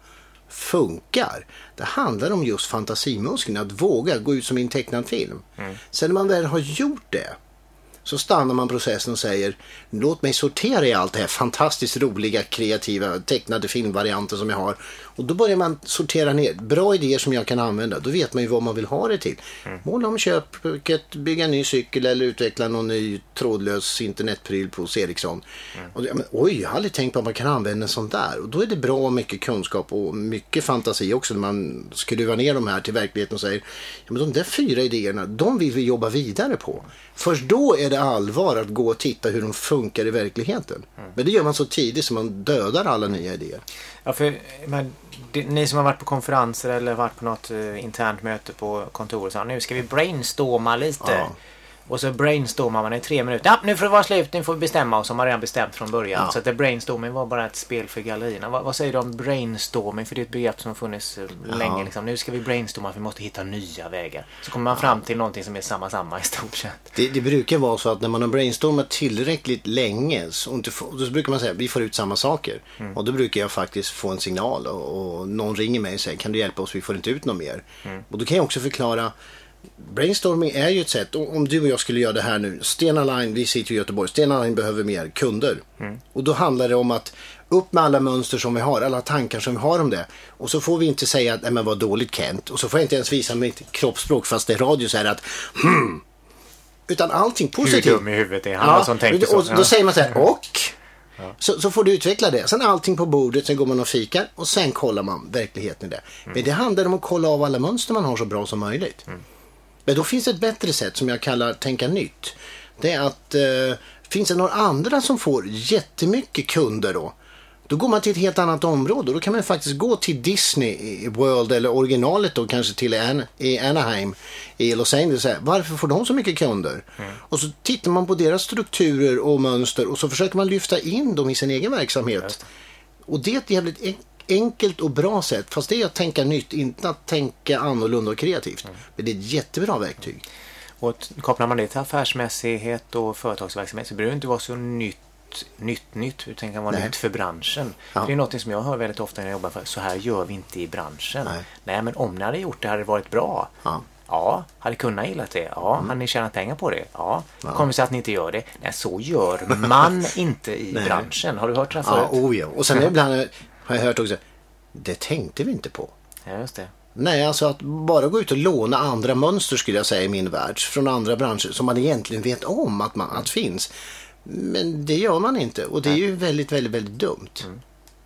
funkar. Det handlar om just fantasimuskeln. Att våga gå ut som i en tecknad film. Mm. Sen när man väl har gjort det, så stannar man processen och säger, låt mig sortera i allt det här fantastiskt roliga, kreativa, tecknade filmvarianter som jag har. Och då börjar man sortera ner bra idéer som jag kan använda. Då vet man ju vad man vill ha det till. Mm. Måla om köpet, bygga en ny cykel eller utveckla någon ny trådlös internetpryl på Ericsson. Mm. Och, men, oj, jag har aldrig tänkt på att man kan använda en sån där. Och då är det bra mycket kunskap och mycket fantasi också när man skruvar ner de här till verkligheten och säger, ja, men de där fyra idéerna, de vill vi jobba vidare på. Först då är det allvar att gå och titta hur de funkar i verkligheten. Mm. Men det gör man så tidigt som man dödar alla nya idéer. Ja, för men, det, ni som har varit på konferenser eller varit på något uh, internt möte på kontoret, så nu ska vi brainstorma lite. Ja. Och så brainstormar man i tre minuter. Ja, nu får det vara slut, nu får vi bestämma oss, som man redan bestämt från början. Ja. Så att det brainstorming var bara ett spel för gallerierna. Vad, vad säger du om brainstorming? För det är ett begrepp som har funnits uh, ja. länge. Liksom. Nu ska vi brainstorma, för vi måste hitta nya vägar. Så kommer man fram ja. till någonting som är samma samma i stort sett. Det, det brukar vara så att när man har brainstormat tillräckligt länge, så, inte få, då brukar man säga vi får ut samma saker. Mm. Och då brukar jag faktiskt få en signal och, och någon ringer mig och säger, kan du hjälpa oss, vi får inte ut något mer. Mm. Och då kan jag också förklara, brainstorming är ju ett sätt, om du och jag skulle göra det här nu, Stena Line, vi sitter i Göteborg, Stena Line behöver mer kunder. Mm. Och då handlar det om att upp med alla mönster som vi har, alla tankar som vi har om det. Och så får vi inte säga att, nej men vad dåligt Kent. Och så får jag inte ens visa mitt kroppsspråk, fast det är radio, så här att hmm. Utan allting positivt. Hur dum i huvudet är han, ja, som tänker så. Och då ja. säger man så här, och ja. så, så får du utveckla det. Sen allting på bordet, sen går man och fikar och sen kollar man verkligheten i det. Mm. Men det handlar om att kolla av alla mönster man har så bra som möjligt. Mm. Men då finns ett bättre sätt som jag kallar tänka nytt. Det är att eh, finns det några andra som får jättemycket kunder då. Då går man till ett helt annat område. Då kan man faktiskt gå till Disney World eller originalet då kanske till An- i Anaheim i Los Angeles. Varför får de så mycket kunder? Mm. Och så tittar man på deras strukturer och mönster och så försöker man lyfta in dem i sin egen verksamhet. Och det är ett jävligt en- enkelt och bra sätt. Fast det är att tänka nytt, inte att tänka annorlunda och kreativt. Mm. Men det är ett jättebra verktyg. Och kopplar man det till affärsmässighet och företagsverksamhet, så behöver det inte vara så nytt nytt, nytt, utan det kan vara Nej. nytt för branschen. Ja. Det är något som jag hör väldigt ofta när jag jobbar för. Så här gör vi inte i branschen. Nej, Nej men om ni hade gjort det hade det varit bra. Ja, ja hade kunnat gilla det. Ja, mm. hade ni tjänat pengar på det? Ja, ja. Kommer sig att ni inte gör det? Nej, så gör man inte i branschen. Har du hört det förut? Ja, oh ja. Och sen ibland har jag hört också, det tänkte vi inte på. Ja, just det. Nej, alltså att bara gå ut och låna andra mönster skulle jag säga i min värld. Från andra branscher som man egentligen vet om att man att finns. Men det gör man inte. Och det är ju väldigt, väldigt, väldigt dumt. Mm.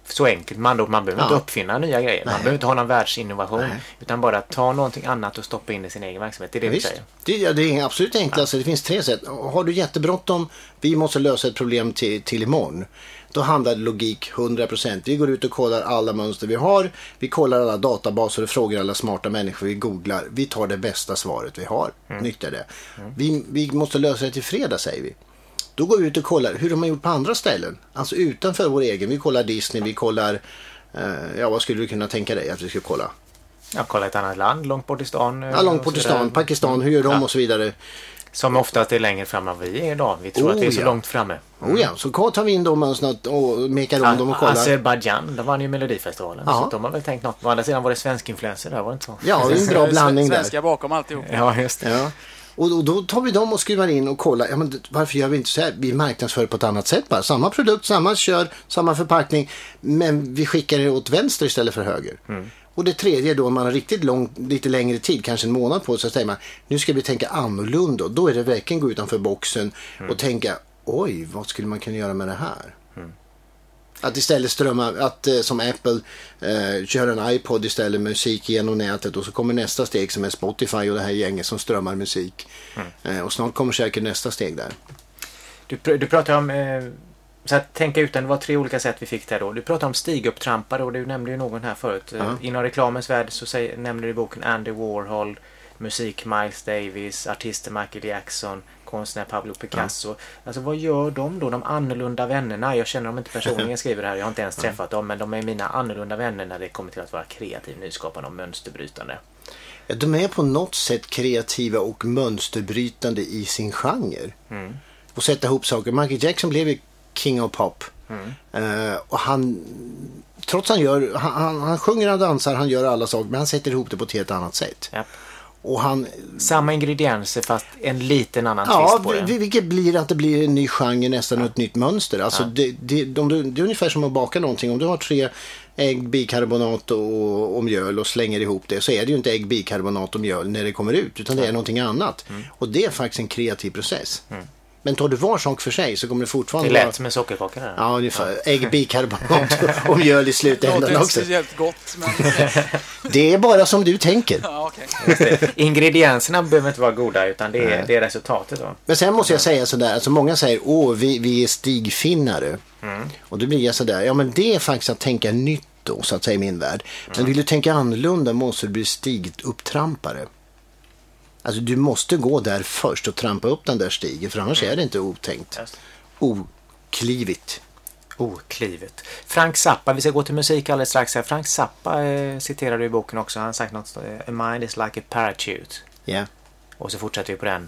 så enkelt. Man, då, man behöver Ja. inte uppfinna nya grejer. Man Nej. behöver inte ha någon världsinnovation. Nej. Utan bara ta någonting annat och stoppa in i sin egen verksamhet. Det är det Ja, vi visst. säger. Det, ja, det är absolut enklast. Det finns tre sätt. Har du jättebråttom, vi måste lösa ett problem till, till imorgon. Då handlar logik hundra procent. Vi går ut och kollar alla mönster vi har. Vi kollar alla databaser och frågar alla smarta människor. Vi googlar. Vi tar det bästa svaret vi har. Mm. Nyttjar det. Mm. Vi, vi måste lösa det till fredag, säger vi. Då går vi ut och kollar hur de har gjort på andra ställen. Alltså utanför vår egen. Vi kollar Disney, vi kollar... Eh, ja, vad skulle du kunna tänka dig att vi skulle kolla? Ja, kolla ett annat land, långt bort i stan. Ja, långt bort i stan. Pakistan, hur gör de Ja. och så vidare. Som oftast är längre fram än vi är idag. Vi tror Oh, att vi är så ja. långt framme. Oh ja, så tar vi in dem och, snart, och mekar om dem och kollar. Azerbaijan, de vann ju Melodifestivalen. Ja. Så de har väl tänkt något. Å andra sidan var det svensk influencer där, var det inte så? Ja, det är en bra blandning där. Svenska bakom alltihop. Ja, just det. Ja. Och, och då tar vi dem och skruvar in och kollar. Ja, men varför gör vi inte så här? Vi marknadsför på ett annat sätt bara. Samma produkt, samma kör, samma förpackning. Men vi skickar det åt vänster istället för höger. Mm. Och det tredje då, om man har riktigt lång, lite längre tid, kanske en månad på sig, så säger man, nu ska vi tänka annorlunda. Då är det verkligen gå utanför boxen mm. och tänka, oj, vad skulle man kunna göra med det här? Mm. Att istället strömma, att eh, som Apple eh, kör en iPod istället musik genom nätet, och så kommer nästa steg som är Spotify och det här gänget som strömmar musik. Mm. Eh, och snart kommer säkert nästa steg där. Du, pr- du pratar om... Eh... Så att tänka utan, det var tre olika sätt vi fick där då. Du pratade om stigupptrampare och du nämnde ju någon här förut. Uh-huh. Inom reklamens värld så säger, nämnde du i boken Andy Warhol, musik Miles Davis, artister Michael Jackson, konstnär Pablo Picasso. Uh-huh. Alltså vad gör de då, de annorlunda vännerna? Jag känner dem inte personligen, skriver det här. Jag har inte ens träffat uh-huh. dem, men de är mina annorlunda vänner när det kommer till att vara kreativ, nyskapande och mönsterbrytande. Ja, de är på något sätt kreativa och mönsterbrytande i sin genre. Mm. Och sätta ihop saker. Michael Jackson blev ju King of Pop. Mm. Uh, och han, trots han gör, han, han, han sjunger och dansar, han gör alla saker, men han sätter ihop det på ett helt annat sätt. Yep. Och han, samma ingredienser fast en liten annan ja, twist på det. Ja, vilket blir att det blir en ny genre, nästan ja. ett nytt mönster. Alltså ja. det, det, de, det är ungefär som att baka någonting. Om du har tre ägg, bikarbonat och, och mjöl och slänger ihop det, så är det ju inte ägg, bikarbonat och mjöl när det kommer ut, utan det är någonting annat. Mm. Och det är faktiskt en kreativ process. Mm. Men tar du var sak för sig så kommer det fortfarande... Det är lätt med sockerkakor där. Ja, ungefär. Ja. Ägg, bikarbonat och mjöl i slutändan också. Det låter speciellt gott, men... Det är bara som du tänker. Ja, okay. Ingredienserna behöver inte vara goda, utan det är, Nej. det är resultatet då. Men sen måste jag säga sådär, alltså många säger, åh, vi, vi är stigfinnare. Mm. Och då blir jag sådär, ja men det är faktiskt att tänka nytt då, så att säga i min värld. Men mm. vill du tänka annorlunda måste du bli stiguptrampare. Alltså du måste gå där först och trampa upp den där stigen, för annars mm. är det inte otänkt. Yes. Oklivigt. Oklivigt. Frank Zappa, vi ska gå till musik alldeles strax här. Frank Zappa eh, citerar du i boken också. Han har sagt något, a mind is like a parachute. Ja. Yeah. Och så fortsätter vi på den.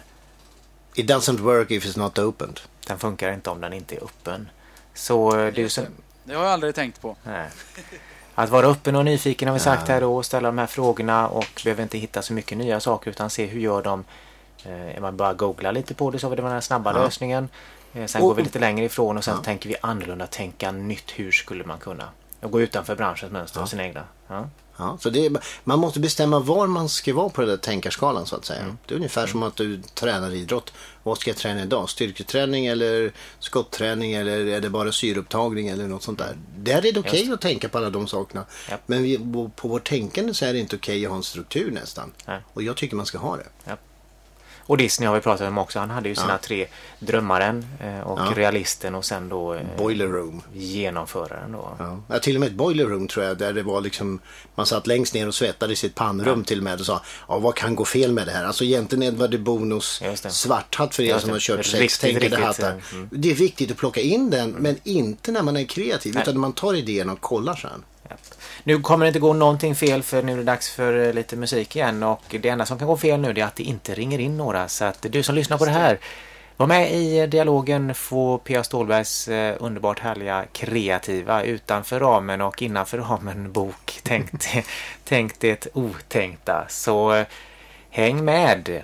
It doesn't work if it's not opened. Den funkar inte om den inte är öppen. Så eh, du som... Det har jag aldrig tänkt på. Nej. Att vara öppen och nyfiken har vi sagt här då, och ställa de här frågorna, och behöver inte hitta så mycket nya saker utan se hur gör de. Eh, man bara googla lite på det, så var det den här snabba ja. lösningen. Eh, sen och, går vi lite längre ifrån och sen ja. tänker vi annorlunda, tänka nytt, hur skulle man kunna? Och gå utanför branschens mönster ja. och sin egna. Ja. Ja, så det är, man måste bestämma var man ska vara på den där tänkarskalan så att säga. Mm. Det är ungefär mm. som att du tränar idrott. Vad ska jag träna idag? Styrketräning eller skottträning, eller är det bara syreupptagning eller något sånt där? Där är det okej okay att tänka på alla de sakerna. Yep. Men vi, på vårt tänkande så är det inte okej okay att ha en struktur nästan. Yep. Och jag tycker man ska ha det. Yep. Och Disney har vi pratat om också. Han hade ju sina ja. tre, drömmaren och ja. realisten och sen då Boiler Room. Genomföraren då. Ja. Ja, till och med ett Boiler Room tror jag, där det var liksom, man satt längst ner och svettade i sitt pannrum ja. till och med och sa, ja vad kan gå fel med det här? Alltså egentligen Edvard de Bonos svarthatt för er som har kört sex tänkande hattar. Mm. Det är viktigt att plocka in den, mm. men inte när man är kreativ, Nej. utan man tar idén och kollar sen. Ja. Nu kommer det inte gå någonting fel, för nu är det dags för lite musik igen, och det enda som kan gå fel nu är att det inte ringer in några, så att du som lyssnar på det här, var med i dialogen, få P A Ståhlbergs eh, underbart härliga kreativa utanför ramen och innanför ramen bok Tänk, tänk det otänkta, så eh, häng med.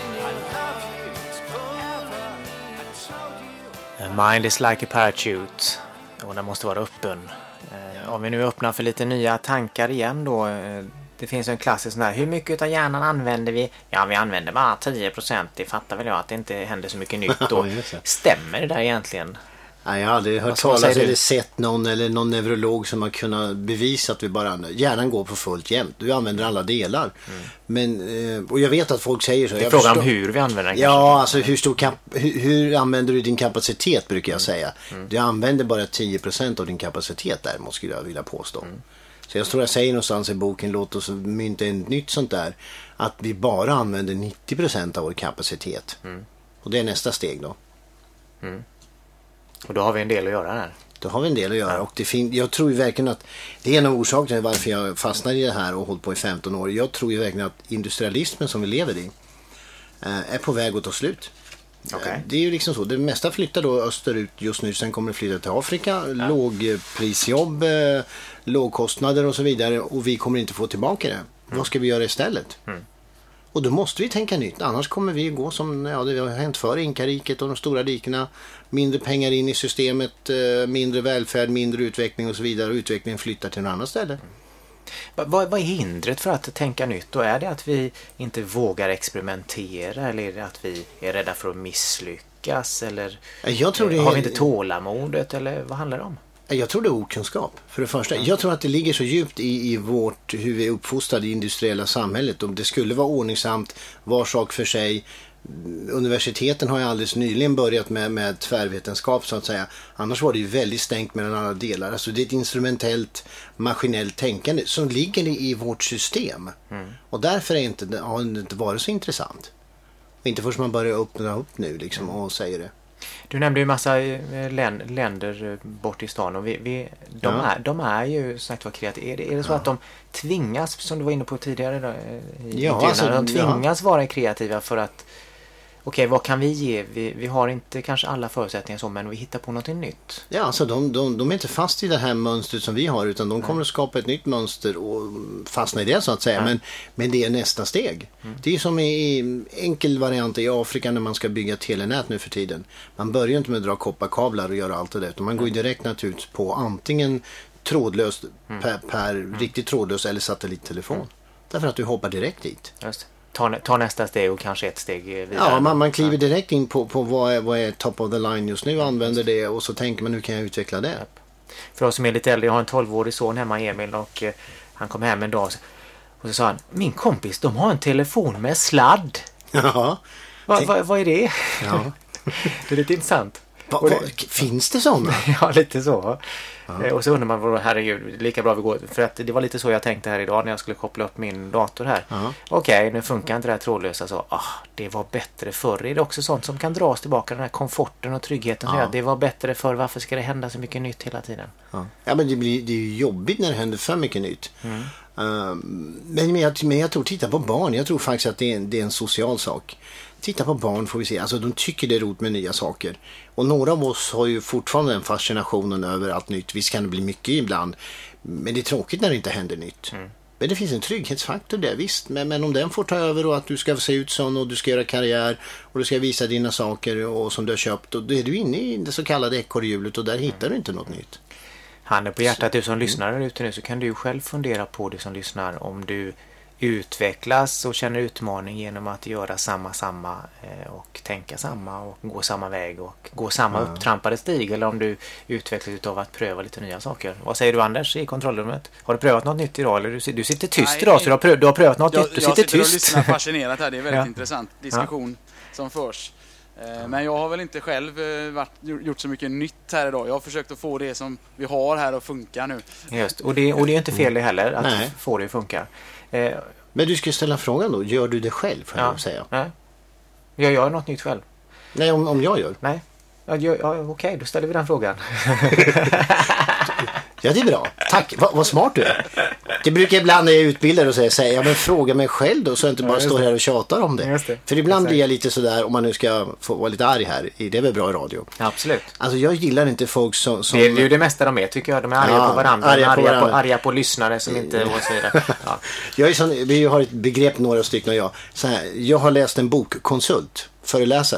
Mind is like a parachute. Och den måste vara öppen. Eh, om vi nu öppnar för lite nya tankar igen då. Eh, det finns en klassisk sån här, hur mycket av hjärnan använder vi? Ja, vi använder bara tio procent. Det fattar väl jag att det inte händer så mycket nytt. Och stämmer det där egentligen? Nej, jag har aldrig hört talas eller sett någon eller någon neurolog som har kunnat bevisa att vi bara, hjärnan går på fullt jämt. Du använder alla delar. Mm. Men, och jag vet att folk säger så. Det är frågan om hur vi använder den. Ja, alltså hur, stor kap- hur, hur använder du din kapacitet brukar jag säga. Mm. Du använder bara tio procent av din kapacitet där, måste jag vilja påstå. Mm. Så jag tror jag säger någonstans i boken, låt oss mynta ett nytt sånt där, att vi bara använder nittio procent av vår kapacitet. Mm. Och det är nästa steg då. Mm. Och då har vi en del att göra här. Då har vi en del att göra. Och det fin- jag tror ju verkligen att det är en av orsakerna varför jag fastnade i det här och hållit på i femton år. Jag tror ju verkligen att industrialismen som vi lever i eh, är på väg att ta slut. Okay. Det är ju liksom så. Det mesta flyttar då österut just nu. Sen kommer det flytta till Afrika. Ja. Lågprisjobb, eh, lågkostnader och så vidare. Och vi kommer inte få tillbaka det. Mm. Vad ska vi göra istället? Mm. Och då måste vi tänka nytt. Annars kommer vi gå som ja, det har hänt för Inkariket och de stora rikena. Mindre pengar in i systemet, eh, mindre välfärd, mindre utveckling och så vidare. Och utvecklingen flyttar till en annan ställe. Mm. Vad, vad är hindret för att tänka nytt? Då är det att vi inte vågar experimentera, eller är det att vi är rädda för att misslyckas, eller jag tror det är... har vi inte tålamodet, eller vad handlar det om? Jag tror det är okunskap, för det första. Jag tror att det ligger så djupt i, i vårt, hur vi är uppfostrade i industriella samhället. Om det skulle vara ordningsamt, var sak för sig. Universiteten har ju alldeles nyligen börjat med, med tvärvetenskap så att säga. Annars var det ju väldigt stängt mellan alla delar. Alltså det är ett instrumentellt, maskinellt tänkande som ligger i vårt system. Mm. Och därför är inte, har det inte varit så intressant. Inte först man börjar öppna upp nu liksom, och säger det. Du nämnde ju massa länder bort i stan och vi, vi, de, ja. är, de är ju sagt vad kreativa. Är det, är det så ja. att de tvingas, som du var inne på tidigare då, i ja, alltså, de tvingas ja. vara kreativa för att okej, vad kan vi ge? Vi, vi har inte kanske alla förutsättningar så, men vi hittar på något nytt. Ja, alltså de, de, de är inte fast i det här mönstret som vi har, utan de kommer Nej. att skapa ett nytt mönster och fastna i det så att säga. Men, men det är nästa steg. Mm. Det är som i, i enkel variant i Afrika när man ska bygga telenät nu för tiden. Man börjar inte med att dra kopparkablar och göra allt det där, utan man går ju direkt naturligt på antingen trådlöst mm. per, per mm. riktigt trådlös eller satellittelefon. Mm. Därför att du hoppar direkt dit. Just det. Ta, ta nästa steg och kanske ett steg vidare. Ja, man, man kliver direkt in på, på vad, är, vad är top of the line just nu, använder det och så tänker man hur kan jag utveckla det. Yep. För oss som är lite äldre, jag har en tolvårig son hemma, Emil, och eh, han kom hem en dag och så sa han, min kompis, de har en telefon med sladd. Ja. Vad va, va är det? Ja. Det är lite intressant. Va, va, finns det sådana? Ja, lite så. Ja. Och så undrar man, herregud, lika bra vi går. För att det var lite så jag tänkte här idag när jag skulle koppla upp min dator här. Ja. Okej, nu funkar inte det här trådlösa så. Ah, det var bättre förr. Är det också sånt som kan dras tillbaka, den här komforten och tryggheten? Ja. Det var bättre förr, varför ska det hända så mycket nytt hela tiden? Ja, ja men det, blir, det är ju jobbigt när det händer för mycket nytt. Mm. Uh, men, jag, men jag tror, titta på barn, jag tror faktiskt att det är, det är en social sak. Titta på barn får vi se, alltså de tycker det är roligt med nya saker. Och några av oss har ju fortfarande en fascinationen över allt nytt. Visst kan det bli mycket ibland, men det är tråkigt när det inte händer nytt. Mm. Men det finns en trygghetsfaktor där, visst. Men, men om den får ta över och att du ska se ut som och du ska göra karriär och du ska visa dina saker och som du har köpt, och då är du inne i det så kallade ekorrhjulet och där hittar mm. du inte något nytt. Handen på hjärtat, du som lyssnar där ute nu, så kan du själv fundera på, du som lyssnar, om du utvecklas och känner utmaning genom att göra samma samma och tänka samma och gå samma väg och gå samma ja. upptrampade stig, eller om du utvecklas utav att pröva lite nya saker. Vad säger du, Anders, i kontrollrummet? Har du prövat något nytt idag? Eller du, du sitter tyst Nej, idag, så du har, pröv, du har prövat något jag, nytt. Du jag sitter tyst. Jag sitter och lyssnar fascinerat här. Det är väldigt ja. intressant diskussion ja. som förs. Men jag har väl inte själv varit, gjort så mycket nytt här idag. Jag har försökt att få det som vi har här att funka nu. Just, och det, och det är inte fel det heller att Nej. få det att funka. Eh, Men du ska ställa frågan då. Gör du det själv, får ja. jag säga? Nej. Jag gör något nytt själv. Nej, om, om jag gör? Nej. Ja, ja, okej, okay, då ställer vi den frågan. Ja, det är bra. Tack. Va, vad smart du är. Det brukar ibland när jag utbildar och säga, säga ja, men fråga mig själv då, så jag inte bara ja, står här och tjatar om det. det. För ibland Exakt. blir jag lite sådär, om man nu ska få vara lite arg här. Det är väl bra i radio. Ja, absolut. Alltså jag gillar inte folk som... som... Det är ju det mesta de är, tycker jag. De är arga ja, på varandra. Arga, arga, på, varandra. På, arga på lyssnare som inte och så vidare. Ja. Jag är sån, vi har ett begrepp, några stycken och jag. Så här, jag har läst en bok, konsult, föreläsare.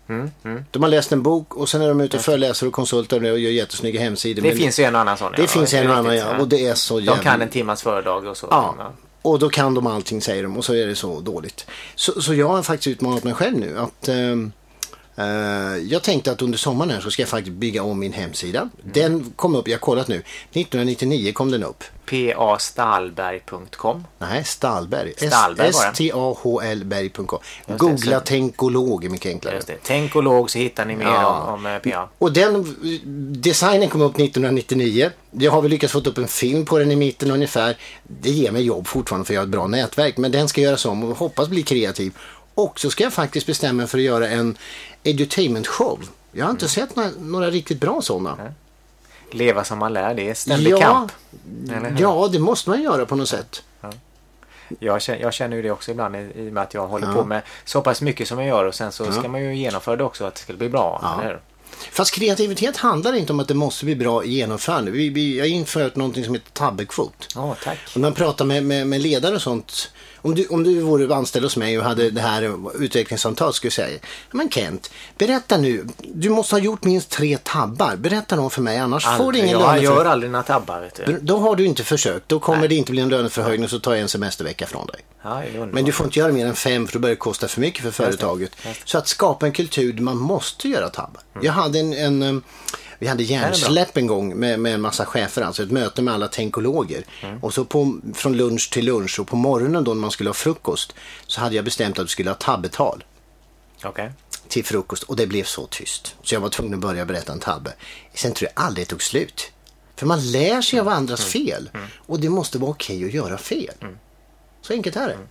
Mm, mm. De har läst en bok och sen är de ute och föreläser och konsultar och gör jättesnygga hemsidor. Det men finns ju en annan sån. Det ja, finns det en riktigt, annan, ja. Och det är så jävla... De kan en timmas föredrag och så. Ja. Ja. Och då kan de allting, säger de. Och så är det så dåligt. Så, så jag har faktiskt utmanat mig själv nu. Att eh, eh, jag tänkte att under sommaren här så ska jag faktiskt bygga om min hemsida. Mm. Den kom upp, jag har kollat nu. nittonhundranittionio kom den upp. p a stalberg punkt com. Nej, Stallberg. Stallberg S T A H L berg punkt com. Googla tänkolog är mycket enklare. Just det. Tänkolog så hittar ni mer Ja. om, om P A. Och den designen kom upp nittonhundranittionio. Jag har väl lyckats få upp en film på den i mitten ungefär. Det ger mig jobb fortfarande för att göra ett bra nätverk. Men den ska göras om och hoppas bli kreativ. Och så ska jag faktiskt bestämma mig för att göra en edutainment show. Jag har inte mm. sett några, några riktigt bra sådana. Nej. Leva som man lär, det är ständig ja, kamp. Eller hur? Ja, det måste man göra på något sätt. Ja. Jag, känner, jag känner ju det också ibland i, i och med att jag håller Ja. på med så pass mycket som jag gör och sen så Ja. ska man ju genomföra det också att det ska bli bra. Ja. Eller hur? Fast kreativitet handlar inte om att det måste bli bra i genomförande. Vi, vi, jag har infört någonting som heter tabbekvot. Ja, tack. Om man pratar med, med, med ledare och sånt. Om du, om du vore anställd hos mig och hade det här utvecklingssamtal skulle jag säga. Men Kent, berätta nu. Du måste ha gjort minst tre tabbar. Berätta någon för mig, annars får du ingen jag löneförhöjning. gör aldrig några tabbar, vet du. Då har du inte försökt. Då kommer Nej. det inte bli en löneförhöjning och så tar jag en semestervecka från dig. Ja, det är underbart. Men du får inte göra mer än fem för då börjar det kosta för mycket för företaget. Just det. Så att skapa en kultur där man måste göra tabbar. Mm. Jag hade en, en um, vi hade hjärnsläpp en gång med, med en massa chefer, alltså ett möte med alla tänkologer. Mm. Och så på, från lunch till lunch och på morgonen då när man skulle ha frukost så hade jag bestämt att vi skulle ha tabbetal Okej. till frukost och det blev så tyst. Så jag var tvungen att börja berätta en tabbe. Sen tror jag aldrig det tog slut. För man lär sig av andras fel och det måste vara okej att göra fel. Så enkelt är det.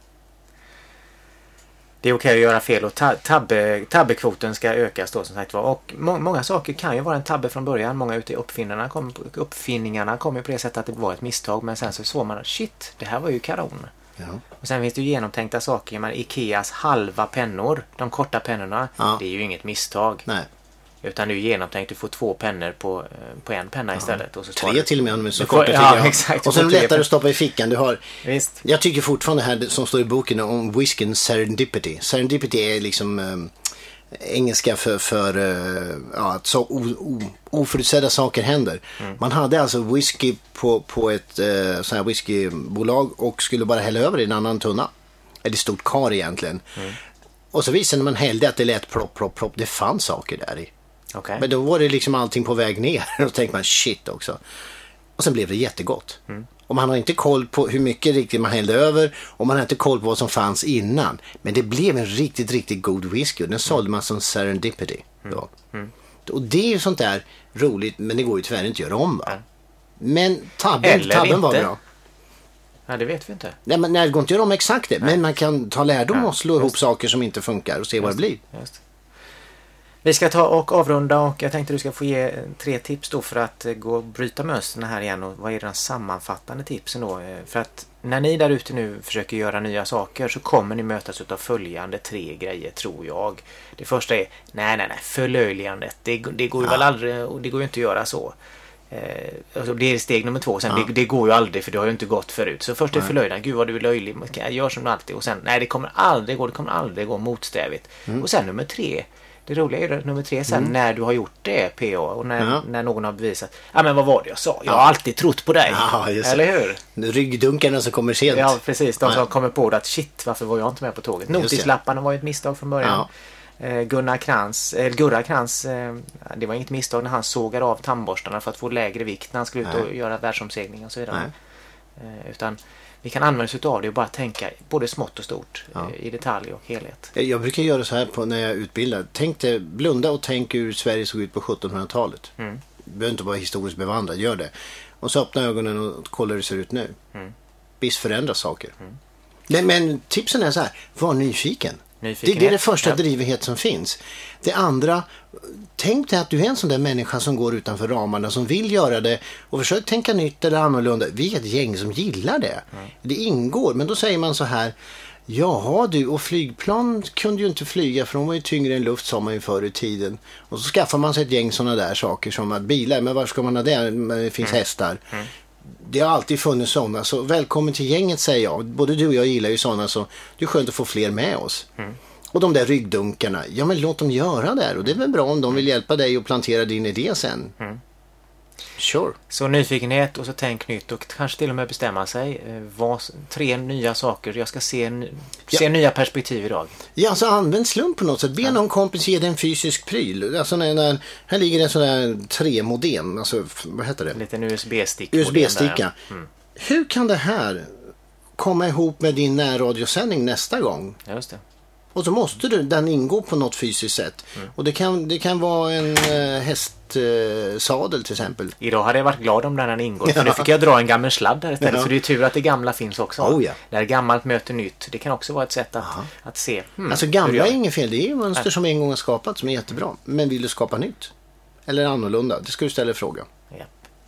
Det är okej att göra fel och ta- tabbe, tabbekvoten ska ökas då som sagt var. Och må- många saker kan ju vara en tabbe från början. Många ute i uppfinnarna kom, uppfinningarna kommer på det sättet att det var ett misstag. Men sen så såg man att shit, det här var ju kanon. Ja. Och sen finns det ju genomtänkta saker. Men Ikeas halva pennor, de korta pennorna, Ja. det är ju inget misstag. Nej. Utan det är ju genomtänkt, du får två pennor på, på en penna istället. Och så tar Tre du- till och med om de är så Du får- korta. ja, tycker jag. exakt. Och Du sen får lättare tre- att stoppa i fickan. Du har, Visst. jag tycker fortfarande här som står i boken om whiskyn serendipity. Serendipity är liksom um, engelska för, för uh, ja, att så, o, o, oförutsedda saker händer. Mm. Man hade alltså whisky på, på ett uh, sån här whiskybolag och skulle bara hälla över i en annan tunna. Eller stort kar egentligen. Mm. Och så visade man hällde att det lät plopp, plopp, plopp. Det fanns saker där i. Okej. Men då var det liksom allting på väg ner. Och då tänkte man shit också. Och sen blev det jättegott. Mm. Och man har inte koll på hur mycket riktigt man hällde över. Och man har inte koll på vad som fanns innan. Men det blev en riktigt, riktigt god whisky. Och den sålde man som serendipity. Då. Mm. Och det är ju sånt där roligt. Men det går ju tyvärr inte att göra om, va? Nej. Men tabben, Eller tabben var inte. bra. Ja, det vet vi inte. Nej, men nej, det går inte att göra om exakt det. Men man kan ta lärdom Ja, och slå ihop saker som inte funkar. Och se vad det blir. Just. Vi ska ta och avrunda och jag tänkte du ska få ge tre tips då för att eh, gå och bryta mönstren här igen. Och vad är de sammanfattande tipsen då? Eh, För att när ni där ute nu försöker göra nya saker så kommer ni mötas av följande tre grejer, tror jag. Det första är, nej nej nej, förlöjligandet. Det, det går ju Ja. väl aldrig, och det går ju inte att göra så. Eh, alltså det är steg nummer två. Sen Ja. det, det går ju aldrig för det har ju inte gått förut. Så först är Nej. förlöjligande. Gud vad du är löjlig. Jag gör som alltid. Och sen, nej det kommer aldrig gå. Det kommer aldrig gå motstävigt. Mm. Och sen nummer tre. Det roliga är ju nummer tre sen när du har gjort det P A och när, Ja. när någon har bevisat. Ja men vad var det jag sa? Jag Ja. har alltid trott på dig. Ja, just det. Eller hur? Ryggdunkarna som kommer sent. Ja precis. De som Nej. kommer på det att shit varför var jag inte med på tåget. det. Notislapparna var ju ett misstag från början. Eh, Gunnar Krantz, eh, Gurra Krantz, eh, det var inget misstag när han sågade av tandborstarna för att få lägre vikt när han skulle ut Nej. och göra världsomsegling och så vidare. Nej. Eh, utan vi kan använda oss av det och bara tänka både smått och stort Ja. eh, i detalj och helhet. Jag, jag brukar göra så här på när jag utbildar. Tänk dig, blunda och tänk hur Sverige såg ut på sjuttonhundratalet. Mm. Du behöver inte vara historiskt bevandrad, gör det. Och så öppna ögonen och kolla hur det ser ut nu. Mm. Visst förändras saker. Men, men tipsen är så här, var nyfiken. Det, Nyfikenhet. det är det första Ja. drivighet som finns. Det andra, tänk dig att du är en sån där människa som går utanför ramarna, som vill göra det och försök tänka nytt eller annorlunda. Vi är ett gäng som gillar det. Mm. Det ingår, men då säger man så här, jaha du, och flygplan kunde ju inte flyga för de var ju tyngre än luft, sa man ju förr i tiden. Och så skaffar man sig ett gäng sådana där saker som att bilar, men var ska man ha det? Det finns Mm. hästar. Det har alltid funnits sådana, så välkommen till gänget säger jag. Både du och jag gillar ju sådana, så det är skönt att få fler med oss. Mm. Och de där ryggdunkarna, ja men låt dem göra det. Och det är väl bra om de vill hjälpa dig att plantera din idé sen. Mm. Sure. Så nyfikenhet och så tänk nytt och kanske till och med bestämma sig. Eh, vad, tre nya saker. Jag ska se, en, se Ja. nya perspektiv idag. Ja, alltså använd slump på något sätt. Be ja. någon kompis ge dig en fysisk pryl. Alltså när, när, här ligger en sån där tre-modem. Alltså, vad heter det? En liten U S B-stick. U S B-sticka. Där, ja. mm. Hur kan det här komma ihop med din närradiosändning nästa gång? Just det. Och så måste du, den ingå på något fysiskt sätt. Mm. Och det kan, det kan vara en eh, hästsadel eh, till exempel. Idag hade jag varit glad om den hade ingått. Ja. För nu fick jag dra en gammal sladd där istället. Ja. Så det är tur att det gamla finns också. Oh, ja. Där gammalt möter nytt. Det kan också vara ett sätt att, att se. Hmm, alltså gamla är inget fel. Det är mönster Nej. som en gång har skapats som är jättebra. Men vill du skapa nytt? Eller annorlunda? Det ska du ställa fråga. Ja.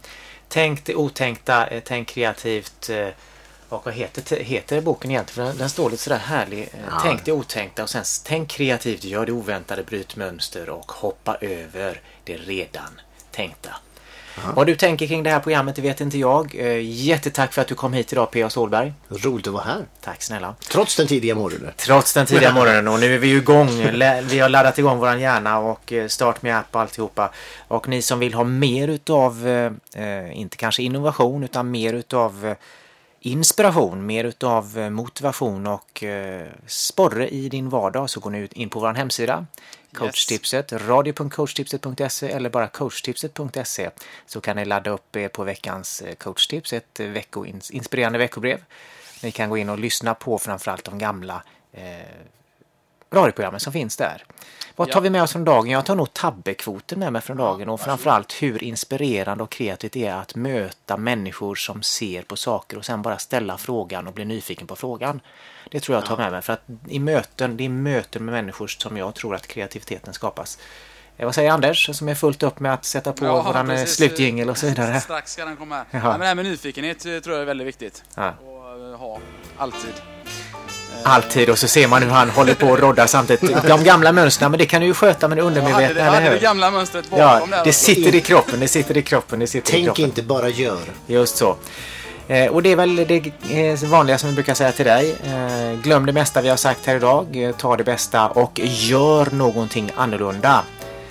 Tänk det otänkta. Tänk kreativt. Och vad heter, heter boken egentligen? Den, den står lite sådär härlig. Ja. Tänk det otänkta och sen tänk kreativt, gör det oväntade, bryt mönster och hoppa över det redan tänkta. Ja. Vad du tänker kring det här programmet, det vet inte jag. Jättetack för att du kom hit idag, P A Solberg. Roligt att vara här. Tack snälla. Trots den tidiga morgonen. Trots den tidiga morgonen och nu är vi ju igång. Vi har laddat igång våran hjärna och start med app och alltihopa. Och ni som vill ha mer utav, eh, inte kanske innovation utan mer utav eh, inspiration, mer utav motivation och eh, sporre i din vardag, så går ni in på vår hemsida coachtipset, yes. radio punkt coachtipset punkt se eller bara coachtipset punkt se, så kan ni ladda upp eh, på veckans coachtips, ett vecko, inspirerande veckobrev. Ni kan gå in och lyssna på framförallt de gamla eh, radioprogrammen som finns där. Vad tar ja. vi med oss från dagen? Jag tar nog tabbekvoten med mig från dagen och framförallt hur inspirerande och kreativt det är att möta människor som ser på saker och sen bara ställa frågan och bli nyfiken på frågan. Det tror jag tar med mig, för att i möten, det är möten med människor som jag tror att kreativiteten skapas. Vad säger Anders som är fullt upp med att sätta på ja, våran slutjingel och så vidare? Strax ska den komma här. Ja. Ja, men det här med nyfikenhet tror jag är väldigt viktigt. Ja. Och ha alltid. Alltid, och så ser man hur han håller på och roddar samtidigt. De gamla mönstren, men det kan du ju sköta med det undermedvetna, ja, eller hur? Det gamla mönstret bakom ja, där. Det sitter i kroppen, det sitter i kroppen, det sitter Tänk i kroppen. inte, bara gör. Just så. Eh, och det är väl det vanliga som vi brukar säga till dig. Eh, glöm det mesta vi har sagt här idag. Ta det bästa och gör någonting annorlunda.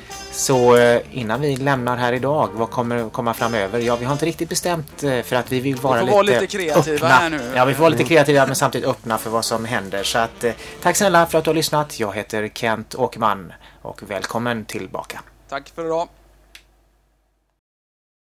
Så innan vi lämnar här idag, vad kommer komma framöver? Ja, vi har inte riktigt bestämt för att vi vill vara, vi får lite, vara lite kreativa öppna. här nu. Ja, vi får vara lite kreativa men samtidigt öppna för vad som händer. Så att, tack snälla för att du har lyssnat. Jag heter Kent Åkerman och välkommen tillbaka. Tack för idag.